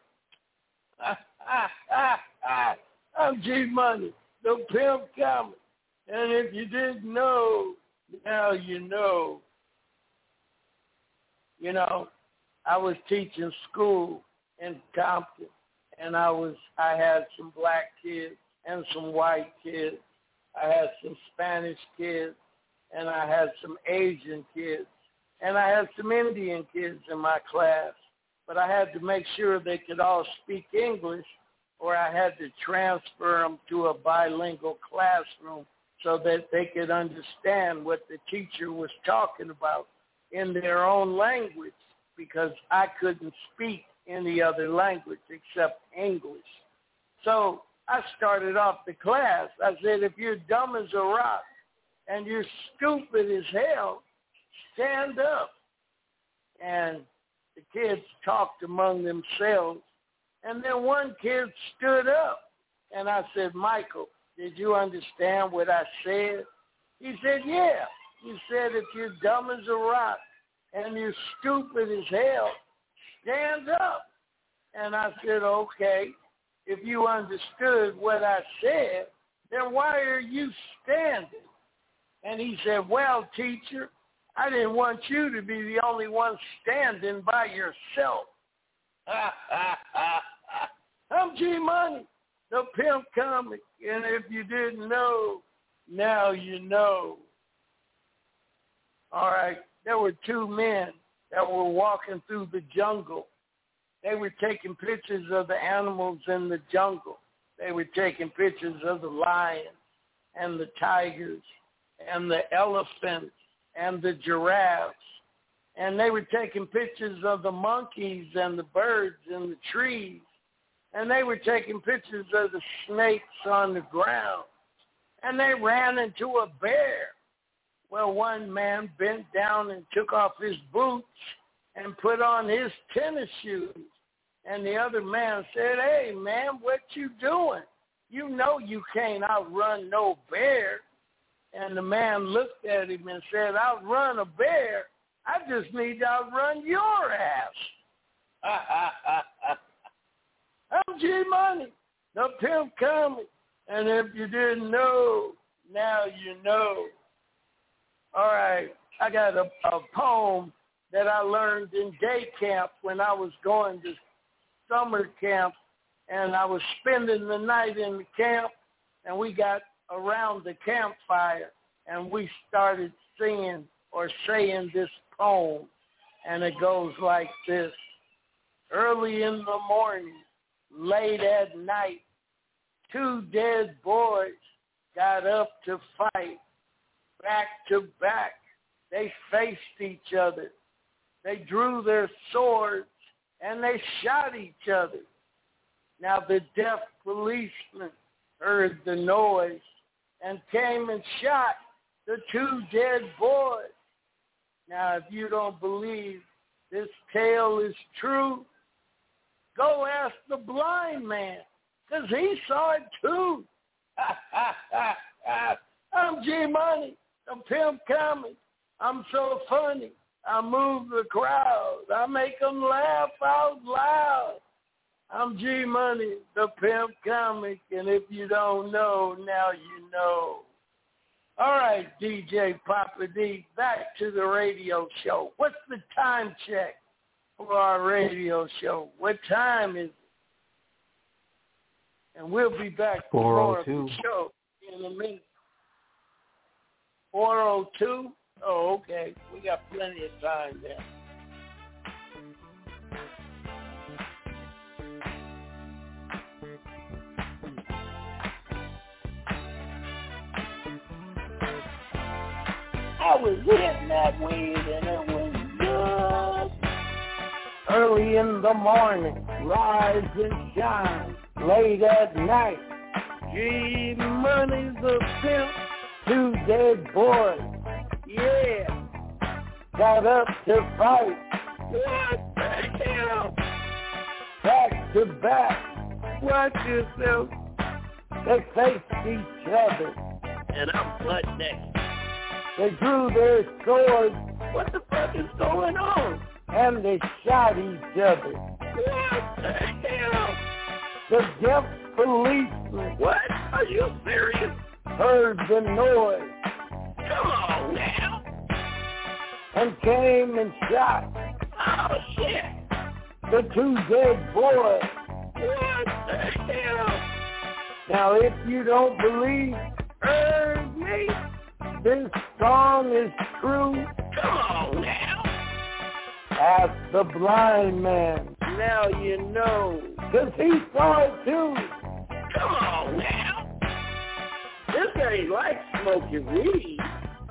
I'm G Money, the Pimp Comic, and if you didn't know, now you know. You know, I was teaching school in Compton. And I had some black kids and some white kids. I had some Spanish kids, and I had some Asian kids, and I had some Indian kids in my class. But I had to make sure they could all speak English, or I had to transfer them to a bilingual classroom so that they could understand what the teacher was talking about in their own language, because I couldn't speak any other language except English. So I started off the class. I said, if you're dumb as a rock and you're stupid as hell, stand up. And the kids talked among themselves. And then one kid stood up. And I said, Michael, did you understand what I said? He said, yeah. He said, if you're dumb as a rock and you're stupid as hell, stand up. And I said, okay, if you understood what I said, then why are you standing? And he said, well, teacher, I didn't want you to be the only one standing by yourself. I'm G Money, the Pimp Comic, and if you didn't know, now you know. All right, there were 2 men that were walking through the jungle. They were taking pictures of the animals in the jungle. They were taking pictures of the lions and the tigers and the elephants and the giraffes. And they were taking pictures of the monkeys and the birds and the trees. And they were taking pictures of the snakes on the ground. And they ran into a bear. Well, one man bent down and took off his boots and put on his tennis shoes. And the other man said, hey, man, what you doing? You know you can't outrun no bear. And the man looked at him and said, outrun a bear? I just need to outrun your ass. I'm G Money, the Pimp Comic. And if you didn't know, now you know. All right, I got a poem that I learned in day camp when I was going to summer camp and I was spending the night in the camp, and we got around the campfire, and we started singing or saying this poem, and it goes like this. Early in the morning, late at night, two dead boys got up to fight. Back to back, they faced each other. They drew their swords and they shot each other. Now the deaf policeman heard the noise and came and shot the two dead boys. Now if you don't believe this tale is true, go ask the blind man, because he saw it too. I'm G-Money, the pimp comic. I'm so funny. I move the crowd. I make them laugh out loud. I'm G-Money, the pimp comic, and if you don't know, now you know. All right, DJ Papa D, back to the radio show. What's the time check for our radio show? What time is it? And we'll be back for more of the show in a minute. 4:02? Oh, okay. We got plenty of time there. I was hitting that weed and it was good. Early in the morning, rise and shine. Late at night, G-Money's a pimp. Two dead boys, yeah, got up to fight. What the hell? Back to back, watch yourself. They faced each other, and I'm butt naked. They drew their swords. What the fuck is going on? And they shot each other. What the hell? The deaf policeman. What? Are you serious? Heard the noise. Come on now. And came and shot. Oh shit. The two dead boys. What the hell? Now if you don't believe, heard me, this song is true. Come on now. Ask the blind man. Now you know. 'Cause he saw it too. Come on now. This ain't like smoking weed.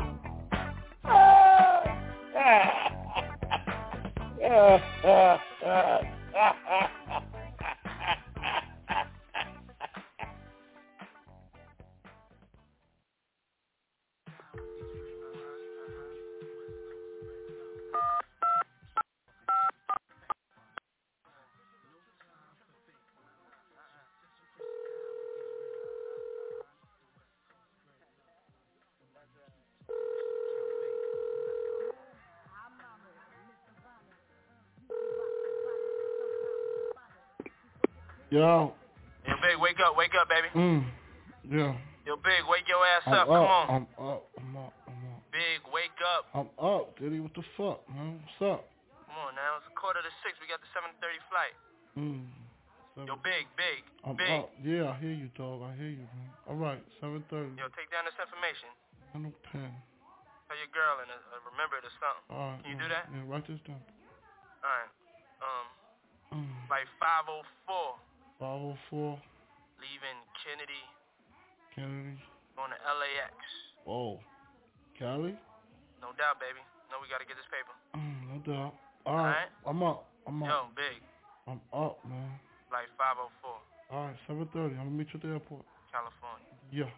Yo. Yo, Big, wake up, baby. Yeah. Yo, Big, wake your ass up. Come on. I'm up. Big, wake up. I'm up, Diddy. What the fuck, man? What's up? Come on now. It's 5:45. We got the 7:30 flight. Yo, Big. I'm Big. up. Yeah, I hear you, dog. I hear you, man. All right, 7:30. Yo, take down this information. I know pen. Tell your girl and remember it or something. All right. Can you do that? Yeah, write this down. All right. Like 5:04. 5:04. Leaving Kennedy. Going to LAX. Whoa. Cali? No doubt, baby. No, we got to get this paper. No doubt. All right. I'm up. Yo, Big. I'm up, man. Like 5:04. All right, 7:30. I'm going to meet you at the airport. California. Yeah.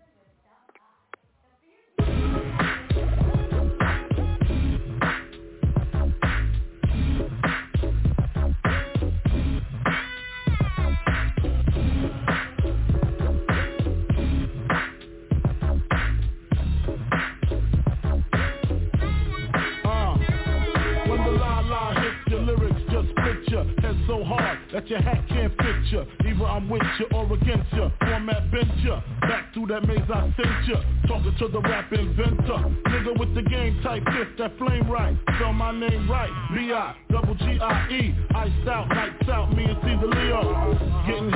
So hard that your hat can't fit ya. Either I'm with ya or against ya. Format bent ya. Back through that maze I sent ya. Talking to the rap inventor. Nigga with the game type fist that flame right. Spell my name right. B-I-double-G-I-E. Iced out, lights out. Me and Caesar Leo. Getting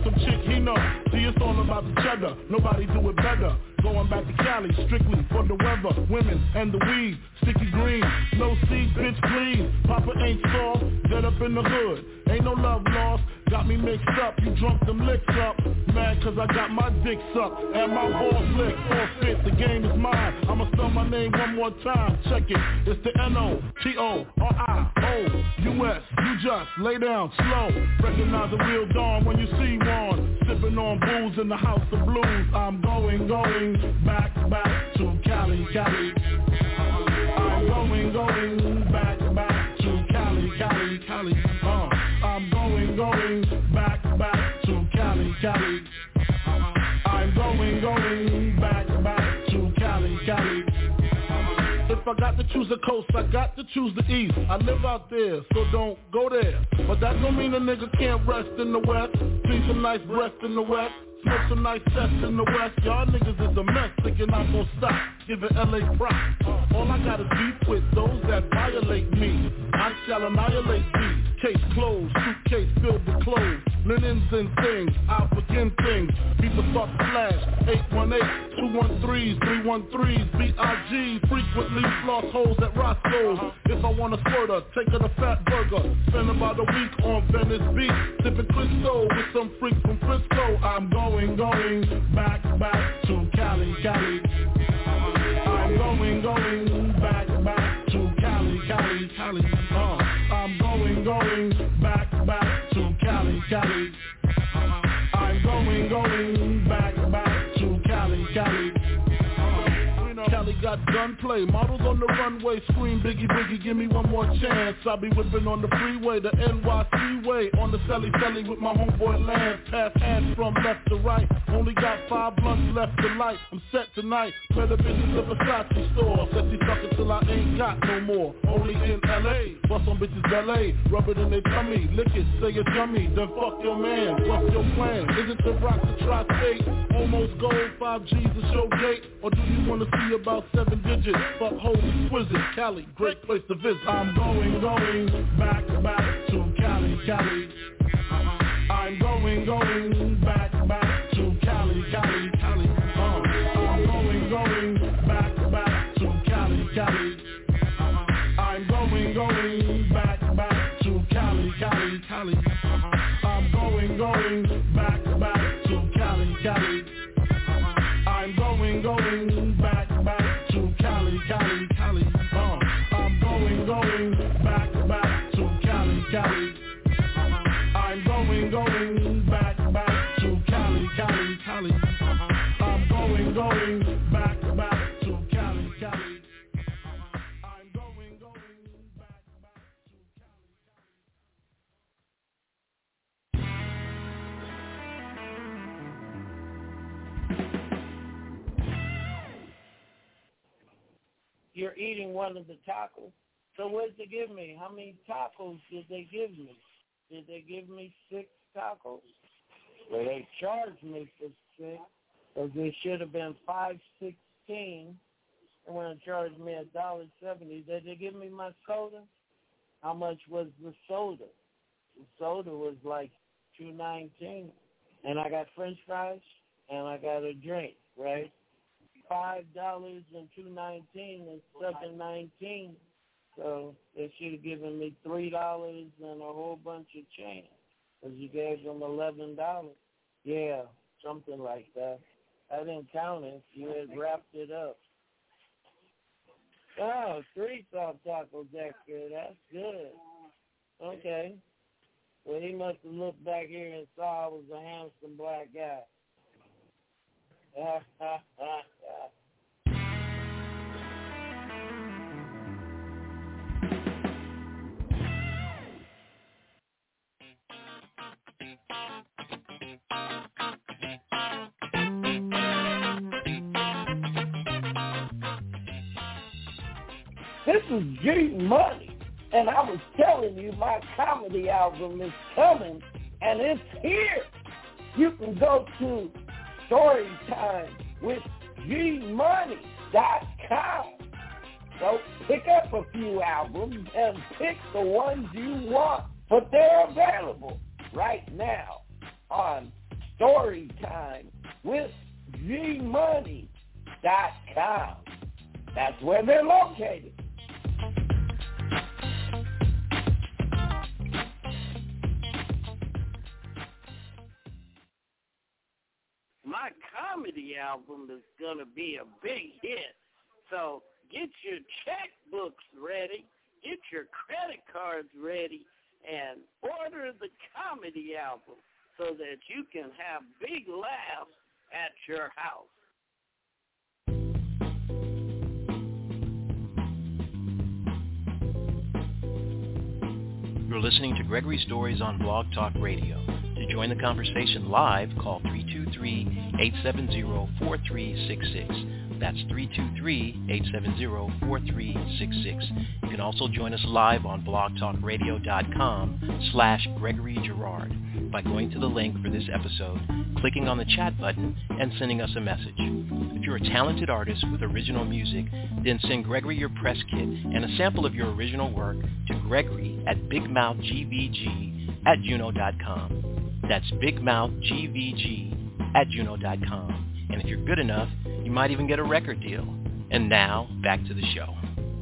some chick he know. See, it's all about the cheddar, nobody do it better. Going back to Cali, strictly for the weather, women and the weed, sticky green, no seeds, bitch please. Papa ain't soft, dead up in the hood, ain't no love lost. Got me mixed up, you drunk them licks up. Mad cause I got my dick sucked and my balls licked. All fit, the game is mine. I'ma spell my name one more time, check it. It's the N-O-T-O-R-I-O-U-S. You just lay down slow. Recognize a real dawn when you see one. Sipping on booze in the house of blues. I'm going back to Cali. I'm going back to Cali. I'm going back to Cali. I'm going back to Cali. If I got to choose the coast, I got to choose the east. I live out there, so don't go there. But that don't mean a nigga can't rest in the west. See some nice breath in the west. Smoke some nice sets in the west. Y'all niggas is a mess, thinking I'm gon' stop. Giving LA props. All I got is beef with those that violate me. I shall annihilate these. Case closed, suitcase filled with clothes. Linens and things, I'll begin things. People start to flash. 818-213s, 313s, B.I.G. Frequently lost holes at Roscoe's. If I want a squirter, take her to Fat Burger. Spend about a week on Venice Beach. Sipping Cristo with some freak from Frisco. I'm going back to Cali. I'm going back to Cali. I'm going back to Cali. I'm going back to Cali. Cali got gunplay, models on the runway, scream Biggie, Biggie, give me one more chance. I'll be whipping on the freeway, the NYC way, on the celly with my homeboy Lance. Pass hands from left to right, only got 5 blunts left to light. I'm set tonight, better bitches at Versace store. Sexy fucking till I ain't got no more. Only in LA, bust on bitches LA, rub it in their tummy, lick it, say it's yummy, then fuck your man. What's your plan? Is it to rock the tri-state? Almost gold, 5 G's a show gate, or do you wanna see about 7 digits? Fuck hoes exquisite, Cali, great place to visit. I'm going back to Cali. I'm going back to Cali. I'm going back to Cali. I'm going back to Cali. I'm going back to Cali. I'm going back to Cali. I'm going back to Cali. I'm going back to Cali. I'm going back to Cali. I'm going back to You're eating one of the tacos. So what did they give me? How many tacos did they give me? Did they give me 6 tacos? Well, they charged me for 6, because they should have been $5.16. And when they charged me $1.70, did they give me my soda? How much was the soda? The soda was like $2.19, and I got French fries and I got a drink, right? $5 and $2.19 and $7.19. So they should have given me $3 and a whole bunch of change, because you gave them $11. Yeah, something like that. I didn't count it. You had wrapped it up. Oh, 3 soft tacos extra. That's good. Okay. Well, he must have looked back here and saw I was a handsome black guy. This is G Money, and I was telling you my comedy album is coming, and it's here. You can go to StorytimeWithGMoney.com. So pick up a few albums and pick the ones you want, but they're available right now on Storytime with GMoney.com. That's where they're located. My comedy album is going to be a big hit. So get your checkbooks ready, get your credit cards ready, and order the comedy album so that you can have big laughs at your house. You're listening to Gregory Stories on Blog Talk Radio. To join the conversation live, call 323-870-4366. That's 323-870-4366. You can also join us live on blogtalkradio.com/Gregory Girard by going to the link for this episode, clicking on the chat button, and sending us a message. If you're a talented artist with original music, then send Gregory your press kit and a sample of your original work to Gregory at bigmouthgvg@juno.com. That's bigmouthgvg@juno.com. And if you're good enough, you might even get a record deal. And now, back to the show.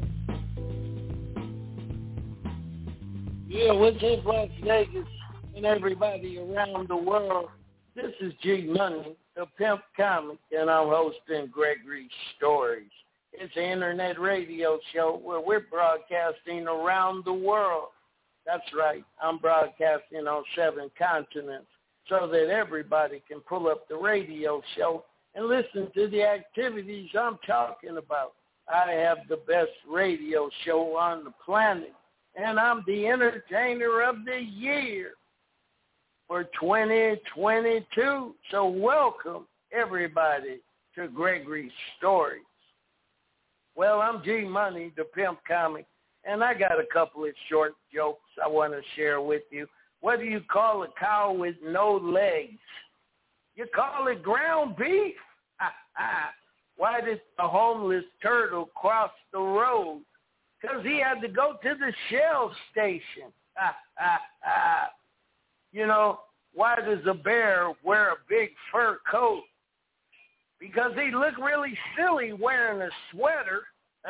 Yeah, what's up, Las Vegas and everybody around the world? This is G Money, the Pimp Comic, and I'm hosting Gregory Stories. It's an internet radio show where we're broadcasting around the world. That's right, I'm broadcasting on 7 continents so that everybody can pull up the radio show and listen to the activities I'm talking about. I have the best radio show on the planet, and I'm the Entertainer of the Year for 2022. So welcome, everybody, to Gregory Stories. Well, I'm G Money, the Pimp Comic, and I got a couple of short jokes I want to share with you. What do you call a cow with no legs? You call it ground beef. Why did the homeless turtle cross the road? Because he had to go to the Shell station. You know, why does a bear wear a big fur coat? Because he looked really silly wearing a sweater.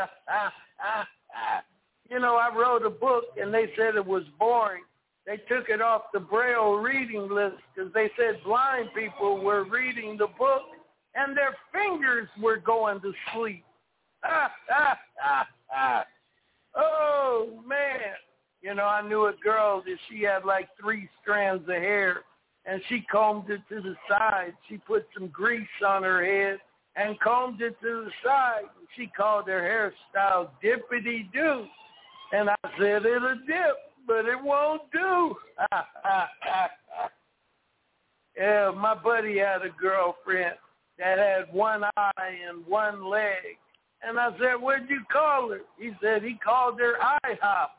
You know, I wrote a book, and they said it was boring. They took it off the Braille reading list because they said blind people were reading the book and their fingers were going to sleep. Oh, man. You know, I knew a girl that she had like 3 strands of hair, and she combed it to the side. She put some grease on her head and combed it to the side. She called her hairstyle Dippity-Doo. And I said, it'll dip, but it won't do. Yeah, my buddy had a girlfriend that had 1 eye and 1 leg. And I said, what'd you call her? He said he called her IHOP.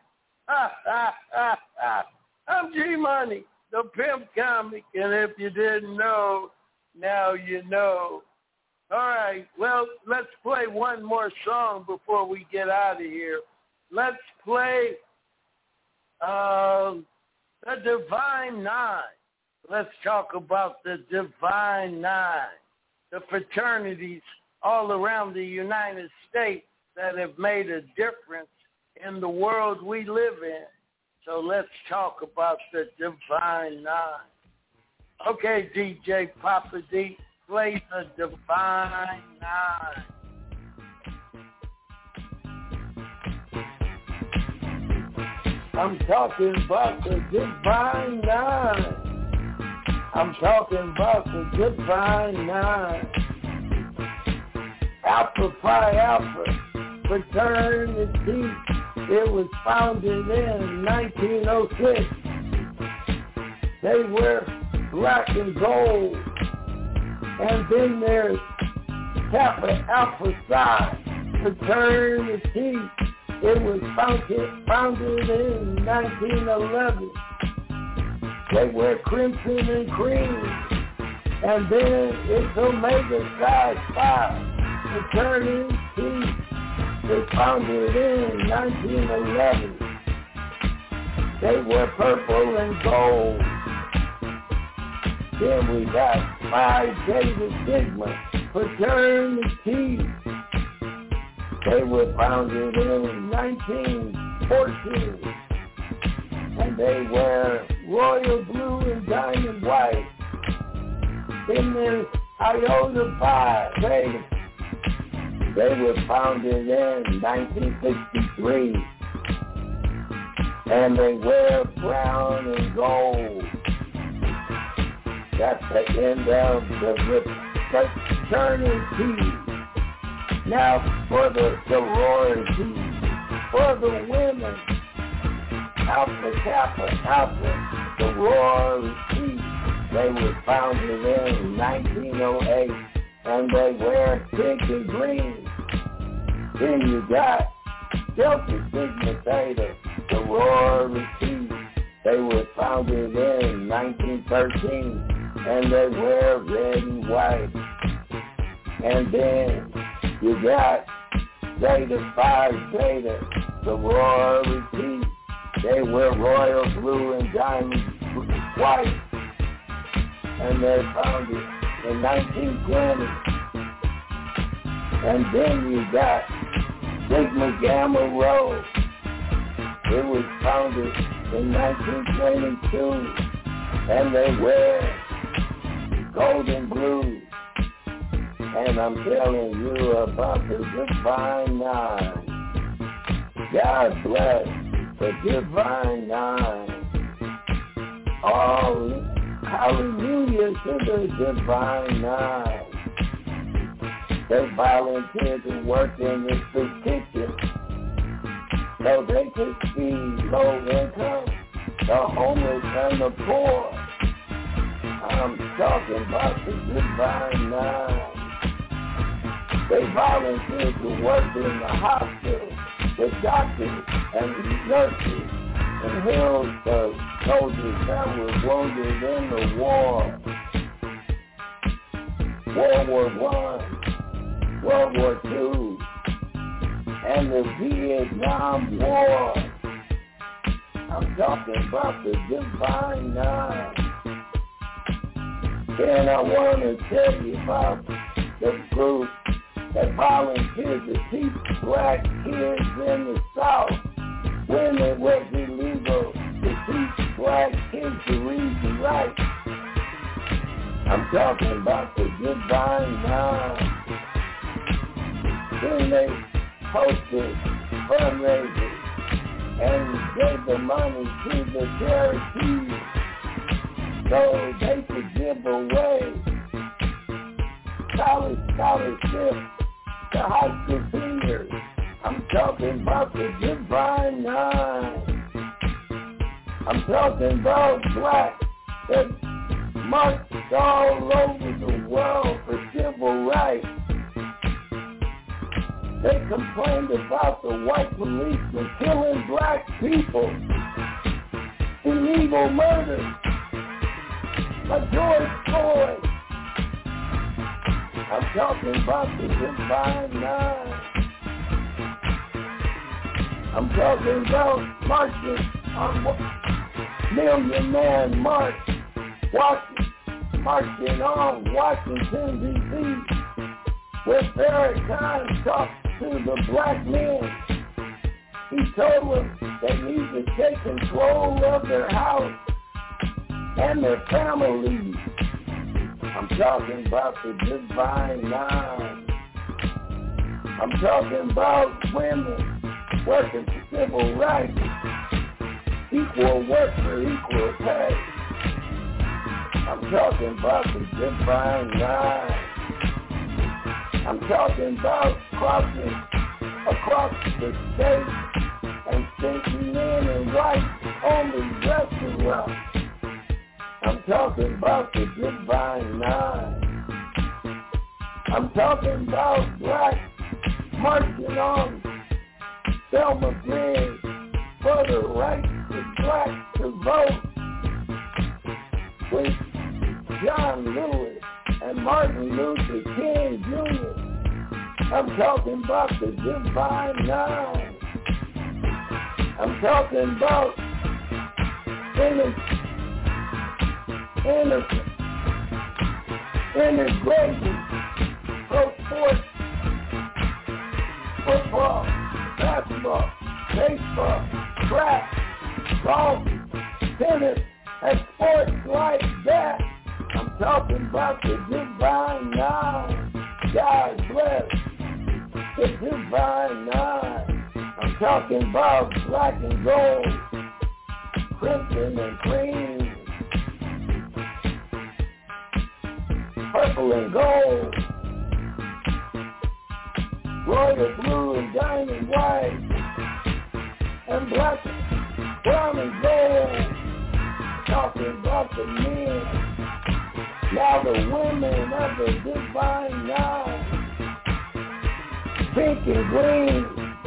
I'm G-Money, the Pimp Comic, and if you didn't know, now you know. All right, well, let's play one more song before we get out of here. Let's play the Divine Nine. Let's talk about the Divine Nine, the fraternities all around the United States that have made a difference in the world we live in. So let's talk about the Divine Nine. Okay, DJ Papa D, play the Divine Nine. I'm talking about the Divine Nine. I'm talking about the Divine Nine. Alpha Phi Alpha fraternity. It was founded in 1906. They wear black and gold. And then there's Kappa Alpha Psi fraternity. It was founded in 1911. They wear crimson and cream. And then it's Omega Psi Phi fraternity. They founded in 1911. They wear purple and gold. Then we got Phi Beta Sigma fraternity. They were founded in 1914. And they wear royal blue and diamond white. Then there's Iota Phi Beta. They were founded in 1963. And they wear brown and gold. That's the end of the fraternity. Now for the sorority, for the women, Alpha Kappa Alpha sorority. They were founded in 1908, and they wear pink and green. Then you got Delta Sigma Theta sorority. They were founded in 1913, and they wear red and white. And then you got Zeta Phi Beta sorority. They wear royal blue and diamond white. And they're founded in 1920. And then you got Sigma Gamma Rho. It was founded in 1922. And they wear gold and blue. And I'm telling you about the Divine Nine. God bless the Divine Nine. Oh, hallelujah to the Divine Nine. They volunteered to work in the soup kitchen so they could feed low income, the homeless and the poor. I'm talking about the Divine Nine. They volunteered to work in the hospital with doctors and nurses and healed the soldiers that were wounded in the war. World War I, World War II, and the Vietnam War. I'm talking about the Divine Nine. And I want to tell you about the group that volunteered to teach black kids in the South when it was illegal to teach black kids to read and write. I'm talking about the Divine Nine. Then they hosted fundraisers and gave the money to the charities so they could give away college scholarships to high school seniors. I'm talking about the Divine Nine. I'm talking about blacks that marched all over the world for civil rights. They complained about the white policemen killing black people, illegal murders, like George Floyd. I'm talking about the Divine Nine. I'm talking about marching on Million Man March, marching on Washington, D.C., where Farrakhan talked to the black men. He told them they need to take control of their house and their families. I'm talking about the Divine Nine. I'm talking about women working for civil rights, equal work for equal pay. I'm talking about the Divine Nine. I'm talking about crossing across the state and sitting in and white-only restaurants. I'm talking about the Divine Nine. I'm talking about blacks marching on Selma Bridge for the right to blacks to vote with John Lewis and Martin Luther King Jr. I'm talking about the Divine Nine. I'm talking about innocent integrated pro sports, football, basketball, baseball, track, golf, tennis, and sports like that. I'm talking about the Divine Nine. God bless the Divine Nine. I'm talking about black and gold, crimson and cream, purple and gold, royal blue and diamond white, and black, brown and gold. Talking about the men, now the women of the Divine Nine, pink and green,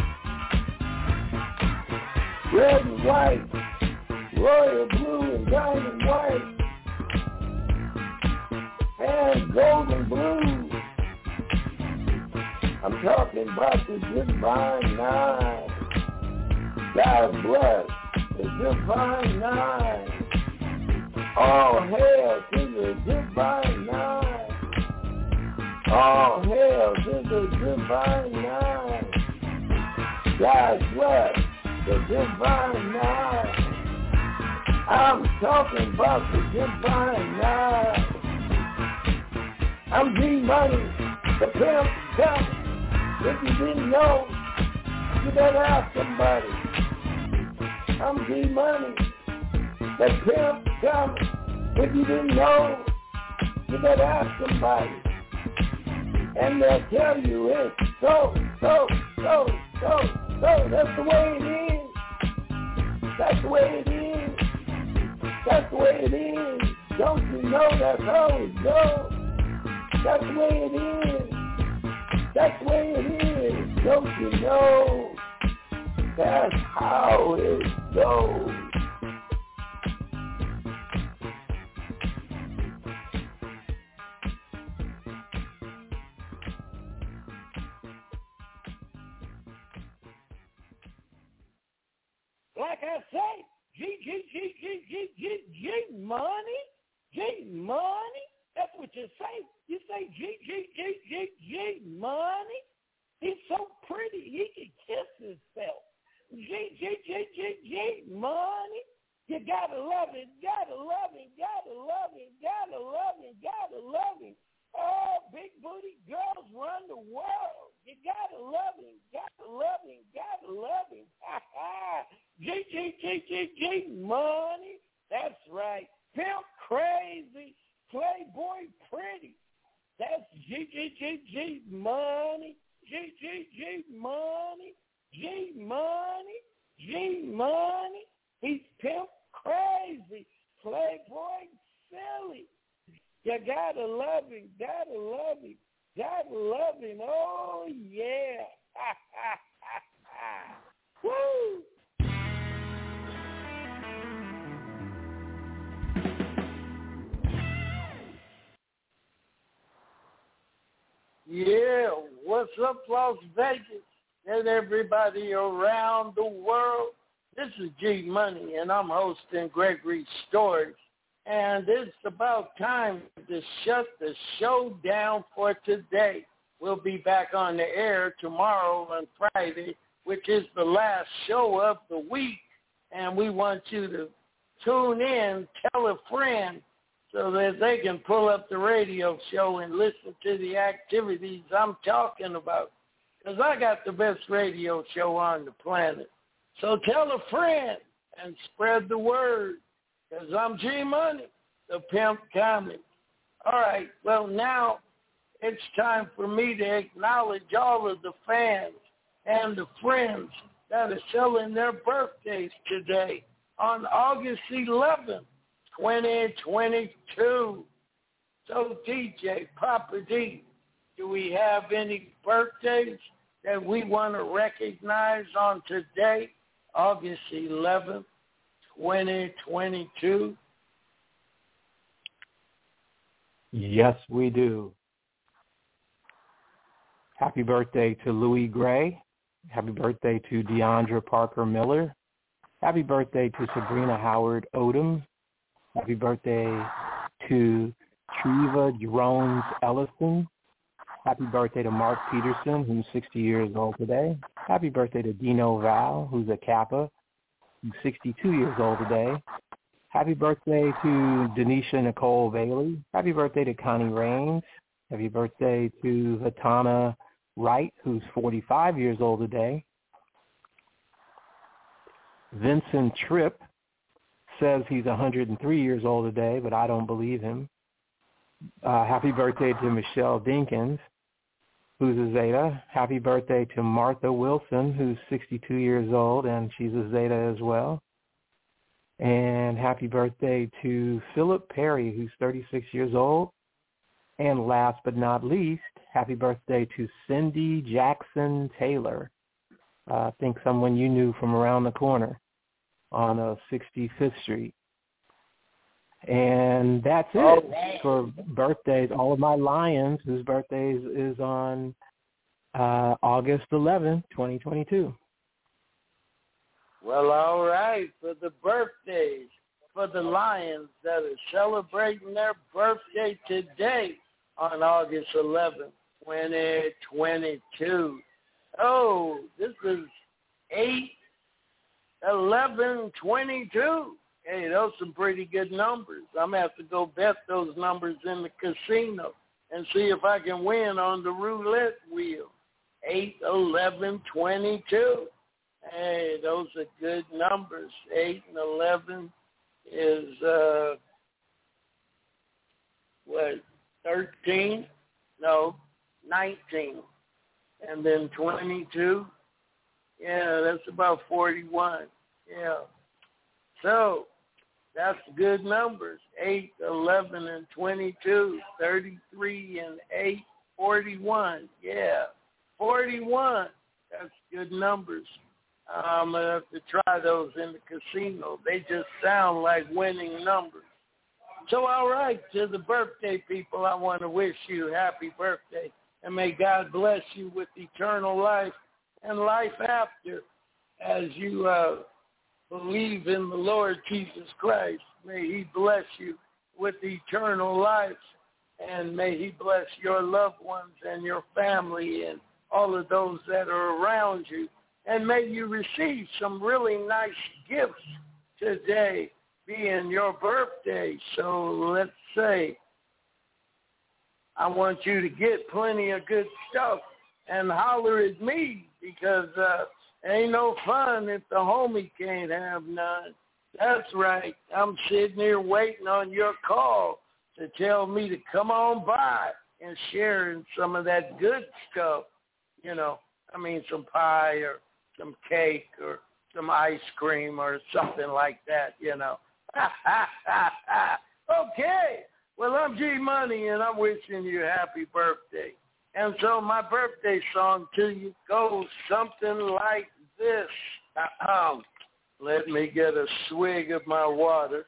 red and white, royal blue and diamond white, and golden blue. I'm talking about the Divine Nine. God bless the Divine Nine. All hail to the Divine Nine. All hail to the Divine Nine. God bless the Divine Nine. I'm talking about the Divine Nine. I'm G-Money, the pimp coming. If you didn't know, you better ask somebody. I'm G-Money, the pimp coming. If you didn't know, you better ask somebody. And they'll tell you it's so. That's the way it is. That's the way it is. That's the way it is. Don't you know that's how it goes? That's the way it is. That's the way it is. Don't you know that's how it goes? Like I say, G-money. That's what you say. You say G-money. He's so pretty, he can kiss himself. G-money. You gotta love him, gotta love him, gotta love him, gotta love him, gotta love him. Oh, big booty girls run the world. You gotta love him, gotta love him, gotta love him. G-money. That's right. Pimp crazy. Playboy pretty. That's G-money. G-money. G-money. He's pimp crazy. Playboy silly. You gotta love him. Gotta love him. Gotta love him. Oh, yeah. Woo! Yeah, what's up, Las Vegas, and everybody around the world? This is G-Money, and I'm hosting Gregory Stories, and it's about time to shut the show down for today. We'll be back on the air tomorrow on Friday, which is the last show of the week, and we want you to tune in, tell a friend, so that they can pull up the radio show and listen to the activities I'm talking about. Because I got the best radio show on the planet. So tell a friend and spread the word. Because I'm G-Money, the pimp comic. All right, well, now it's time for me to acknowledge all of the fans and the friends that are celebrating their birthdays today on August 11th. 2022. So DJ, Papa D, do we have any birthdays that we want to recognize on today, August 11th, 2022? Yes, we do. Happy birthday to Louis Gray. Happy birthday to Deandra Parker Miller. Happy birthday to Sabrina Howard Odom. Happy birthday to Treva Jones-Ellison. Happy birthday to Mark Peterson, who's 60 years old today. Happy birthday to Dino Val, who's a Kappa, who's 62 years old today. Happy birthday to Denisha Nicole Bailey. Happy birthday to Connie Raines. Happy birthday to Hatana Wright, who's 45 years old today. Vincent Tripp says he's 103 years old today, but I don't believe him. Happy birthday to Michelle Dinkins, who's a Zeta. Happy birthday to Martha Wilson, who's 62 years old, and she's a Zeta as well. And happy birthday to Philip Perry, who's 36 years old. And last but not least, happy birthday to Cindy Jackson Taylor. I think someone you knew from around the corner on 65th Street. And that's it for birthdays. All of my Lions, whose birthdays is on August 11, 2022. Well, all right, for the birthdays, for the Lions that are celebrating their birthday today on August 11th, 2022. Oh, this is 8/11/22. Hey, those are some pretty good numbers. I'm going to have to go bet those numbers in the casino and see if I can win on the roulette wheel. 8/11/22. Hey, those are good numbers. 8 and 11 is, 13? No, 19. And then 22. Yeah, that's about 41. Yeah. So that's good numbers. 8, 11, and 22. 33 and 8, 41. Yeah, 41. That's good numbers. I'm going to have to try those in the casino. They just sound like winning numbers. So, all right, to the birthday people, I want to wish you happy birthday. And may God bless you with eternal life and life after as you believe in the Lord Jesus Christ. May he bless you with eternal life, and may he bless your loved ones and your family and all of those that are around you. And may you receive some really nice gifts today, being your birthday. So let's say I want you to get plenty of good stuff and holler at me, because ain't no fun if the homie can't have none. That's right. I'm sitting here waiting on your call to tell me to come on by and share in some of that good stuff. You know, I mean, some pie or some cake or some ice cream or something like that, you know. Okay. Well, I'm G Money, and I'm wishing you a happy birthday. And so my birthday song to you goes something like this. Let me get a swig of my water.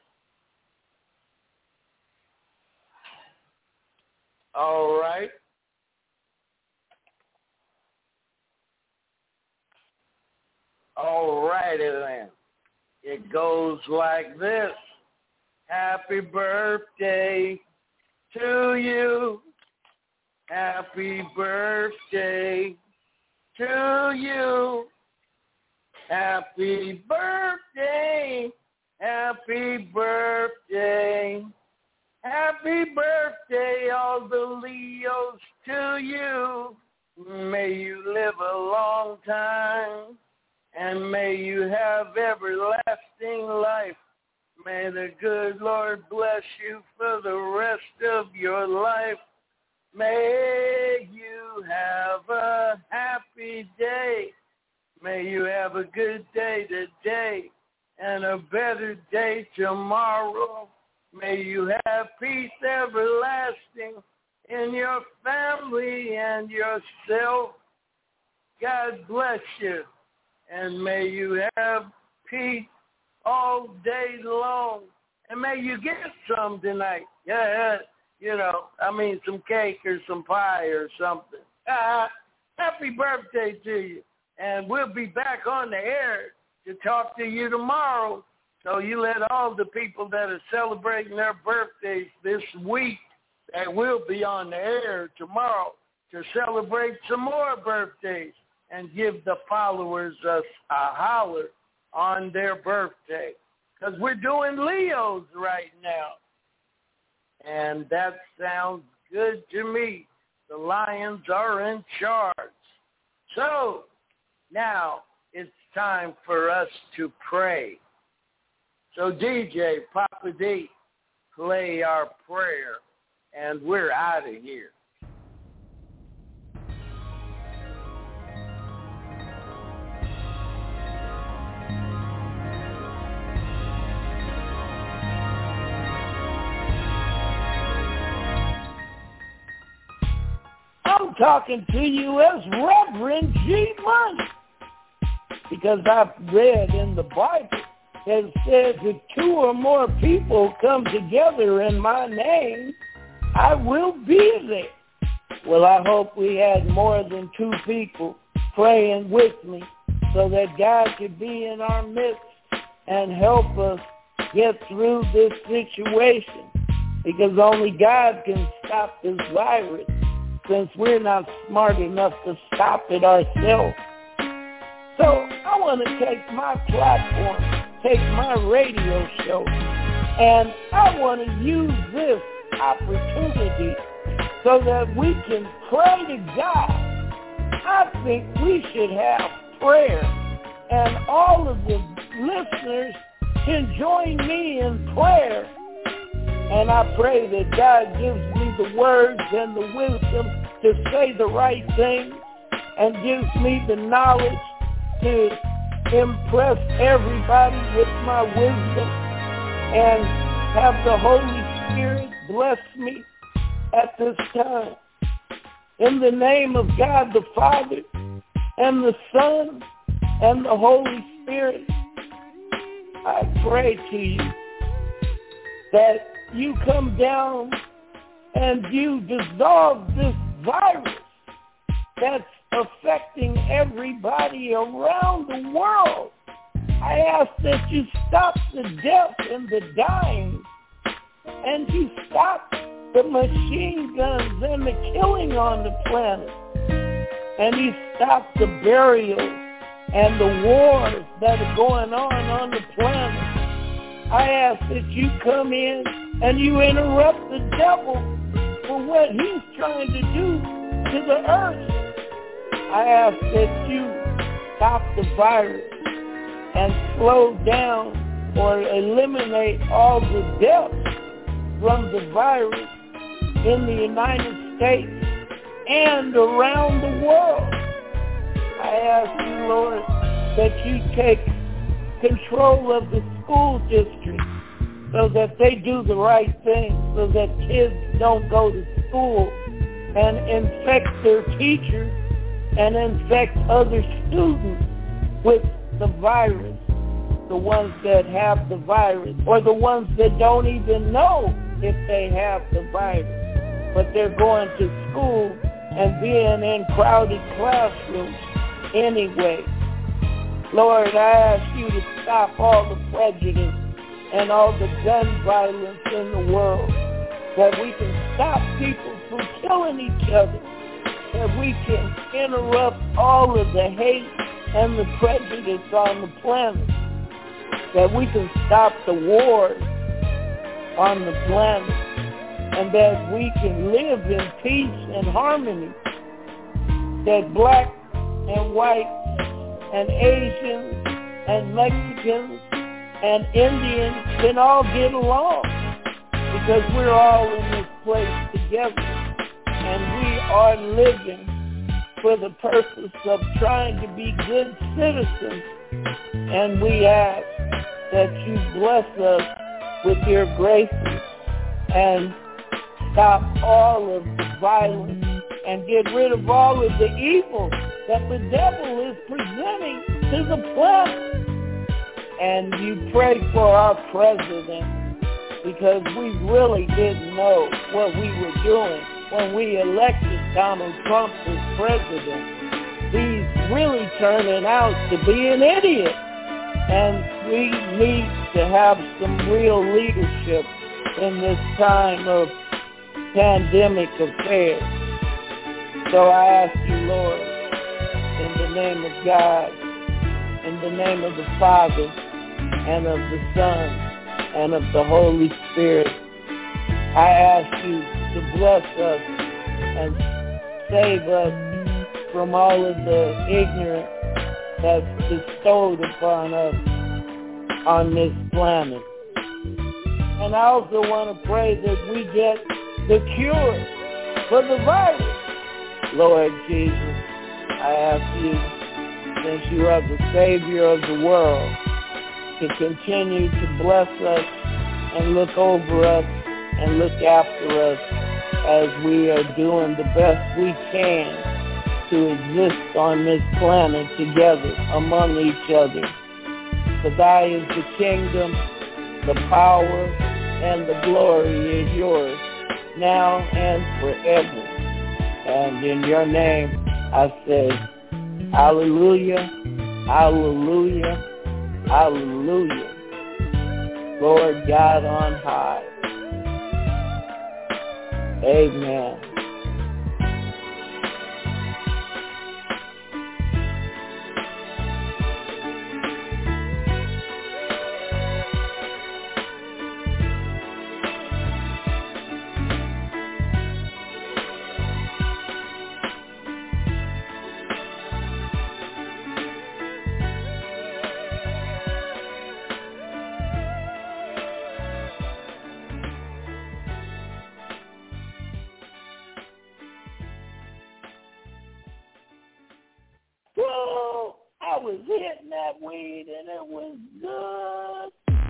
All right. All righty then. It goes like this. Happy birthday to you. Happy birthday to you. Happy birthday. Happy birthday. Happy birthday, all the Leos, to you. May you live a long time, and may you have everlasting life. May the good Lord bless you for the rest of your life. May you have a happy day. May you have a good day today and a better day tomorrow. May you have peace everlasting in your family and yourself. God bless you. And may you have peace all day long. And may you get some tonight. Yeah, you know, I mean some cake or some pie or something. Happy birthday to you. And we'll be back on the air to talk to you tomorrow. So you let all the people that are celebrating their birthdays this week that will be on the air tomorrow to celebrate some more birthdays and give the followers a holler on their birthday. Because we're doing Leos right now. And that sounds good to me. The Lions are in charge. So now it's time for us to pray. So DJ, Papa D, play our prayer, and we're out of here. I'm talking to you as Reverend G. Money, because I've read in the Bible that it says if 2 or more people come together in my name, I will be there. Well, I hope we had more than 2 people praying with me so that God could be in our midst and help us get through this situation, because only God can stop this virus, since we're not smart enough to stop it ourselves. So I want to take my platform, take my radio show, and I want to use this opportunity so that we can pray to God. I think we should have prayer, and all of the listeners can join me in prayer. And I pray that God gives me the words and the wisdom to say the right thing, and gives me the knowledge to impress everybody with my wisdom, and have the Holy Spirit bless me at this time. In the name of God the Father, and the Son, and the Holy Spirit, I pray to you that you come down and you dissolve this virus that's affecting everybody around the world. I ask that you stop the death and the dying, and you stop the machine guns and the killing on the planet, and you stop the burials and the wars that are going on the planet. I ask that you come in and you interrupt the devil for what he's trying to do to the earth. I ask that you stop the virus and slow down or eliminate all the deaths from the virus in the United States and around the world. I ask you, Lord, that you take control of the school district so that they do the right thing, so that kids don't go to school and infect their teachers and infect other students with the virus, the ones that have the virus, or the ones that don't even know if they have the virus, but they're going to school and being in crowded classrooms anyway. Lord, I ask you to stop all the prejudice and all the gun violence in the world, that we can stop people from killing each other, that we can interrupt all of the hate and the prejudice on the planet, that we can stop the wars on the planet, and that we can live in peace and harmony, that black and white and Asians and Mexicans and Indians can all get along, because we're all in this place together, and we are living for the purpose of trying to be good citizens. And we ask that you bless us with your graces and stop all of the violence and get rid of all of the evil that the devil is presenting to the planet. And you pray for our president, because we really didn't know what we were doing when we elected Donald Trump as president. He's really turning out to be an idiot. And we need to have some real leadership in this time of pandemic affairs. So I ask you, Lord, in the name of God, in the name of the Father, and of the Son, and of the Holy Spirit, I ask you to bless us and save us from all of the ignorance that's bestowed upon us on this planet. And I also want to pray that we get the cure for the virus. Lord Jesus, I ask you, since you are the Savior of the world, to continue to bless us and look over us and look after us as we are doing the best we can to exist on this planet together among each other. For thy is the kingdom, the power, and the glory is yours, now and forever. And in your name I say, hallelujah, hallelujah, hallelujah. Lord God on high. Amen. Whoa, I was hitting that weed and it was good.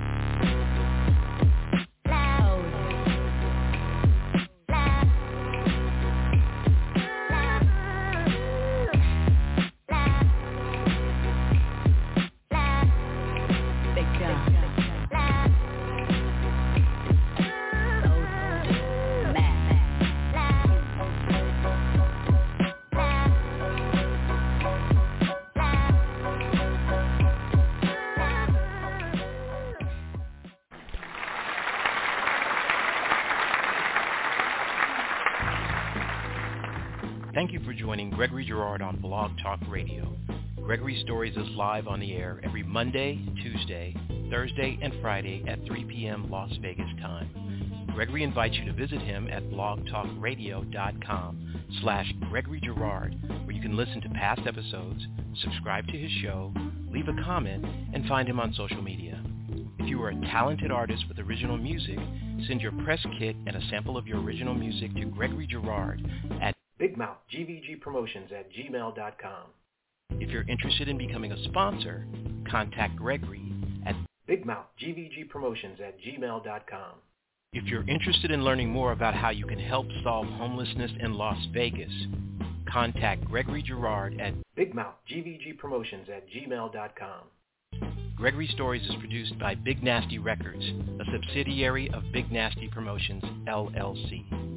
Thank you for joining Gregory Girard on Blog Talk Radio. Gregory Stories is live on the air every Monday, Tuesday, Thursday, and Friday at 3 p.m. Las Vegas time. Gregory invites you to visit him at blogtalkradio.com/Gregory Girard, where you can listen to past episodes, subscribe to his show, leave a comment, and find him on social media. If you are a talented artist with original music, send your press kit and a sample of your original music to Gregory Girard at BigMouthGVGPromotions@gmail.com. If you're interested in becoming a sponsor, contact Gregory at BigMouthGVGPromotions@gmail.com. If you're interested in learning more about how you can help solve homelessness in Las Vegas, contact Gregory Girard at BigMouthGVGPromotions@gmail.com. Gregory Stories is produced by Big Nasty Records, a subsidiary of Big Nasty Promotions, LLC.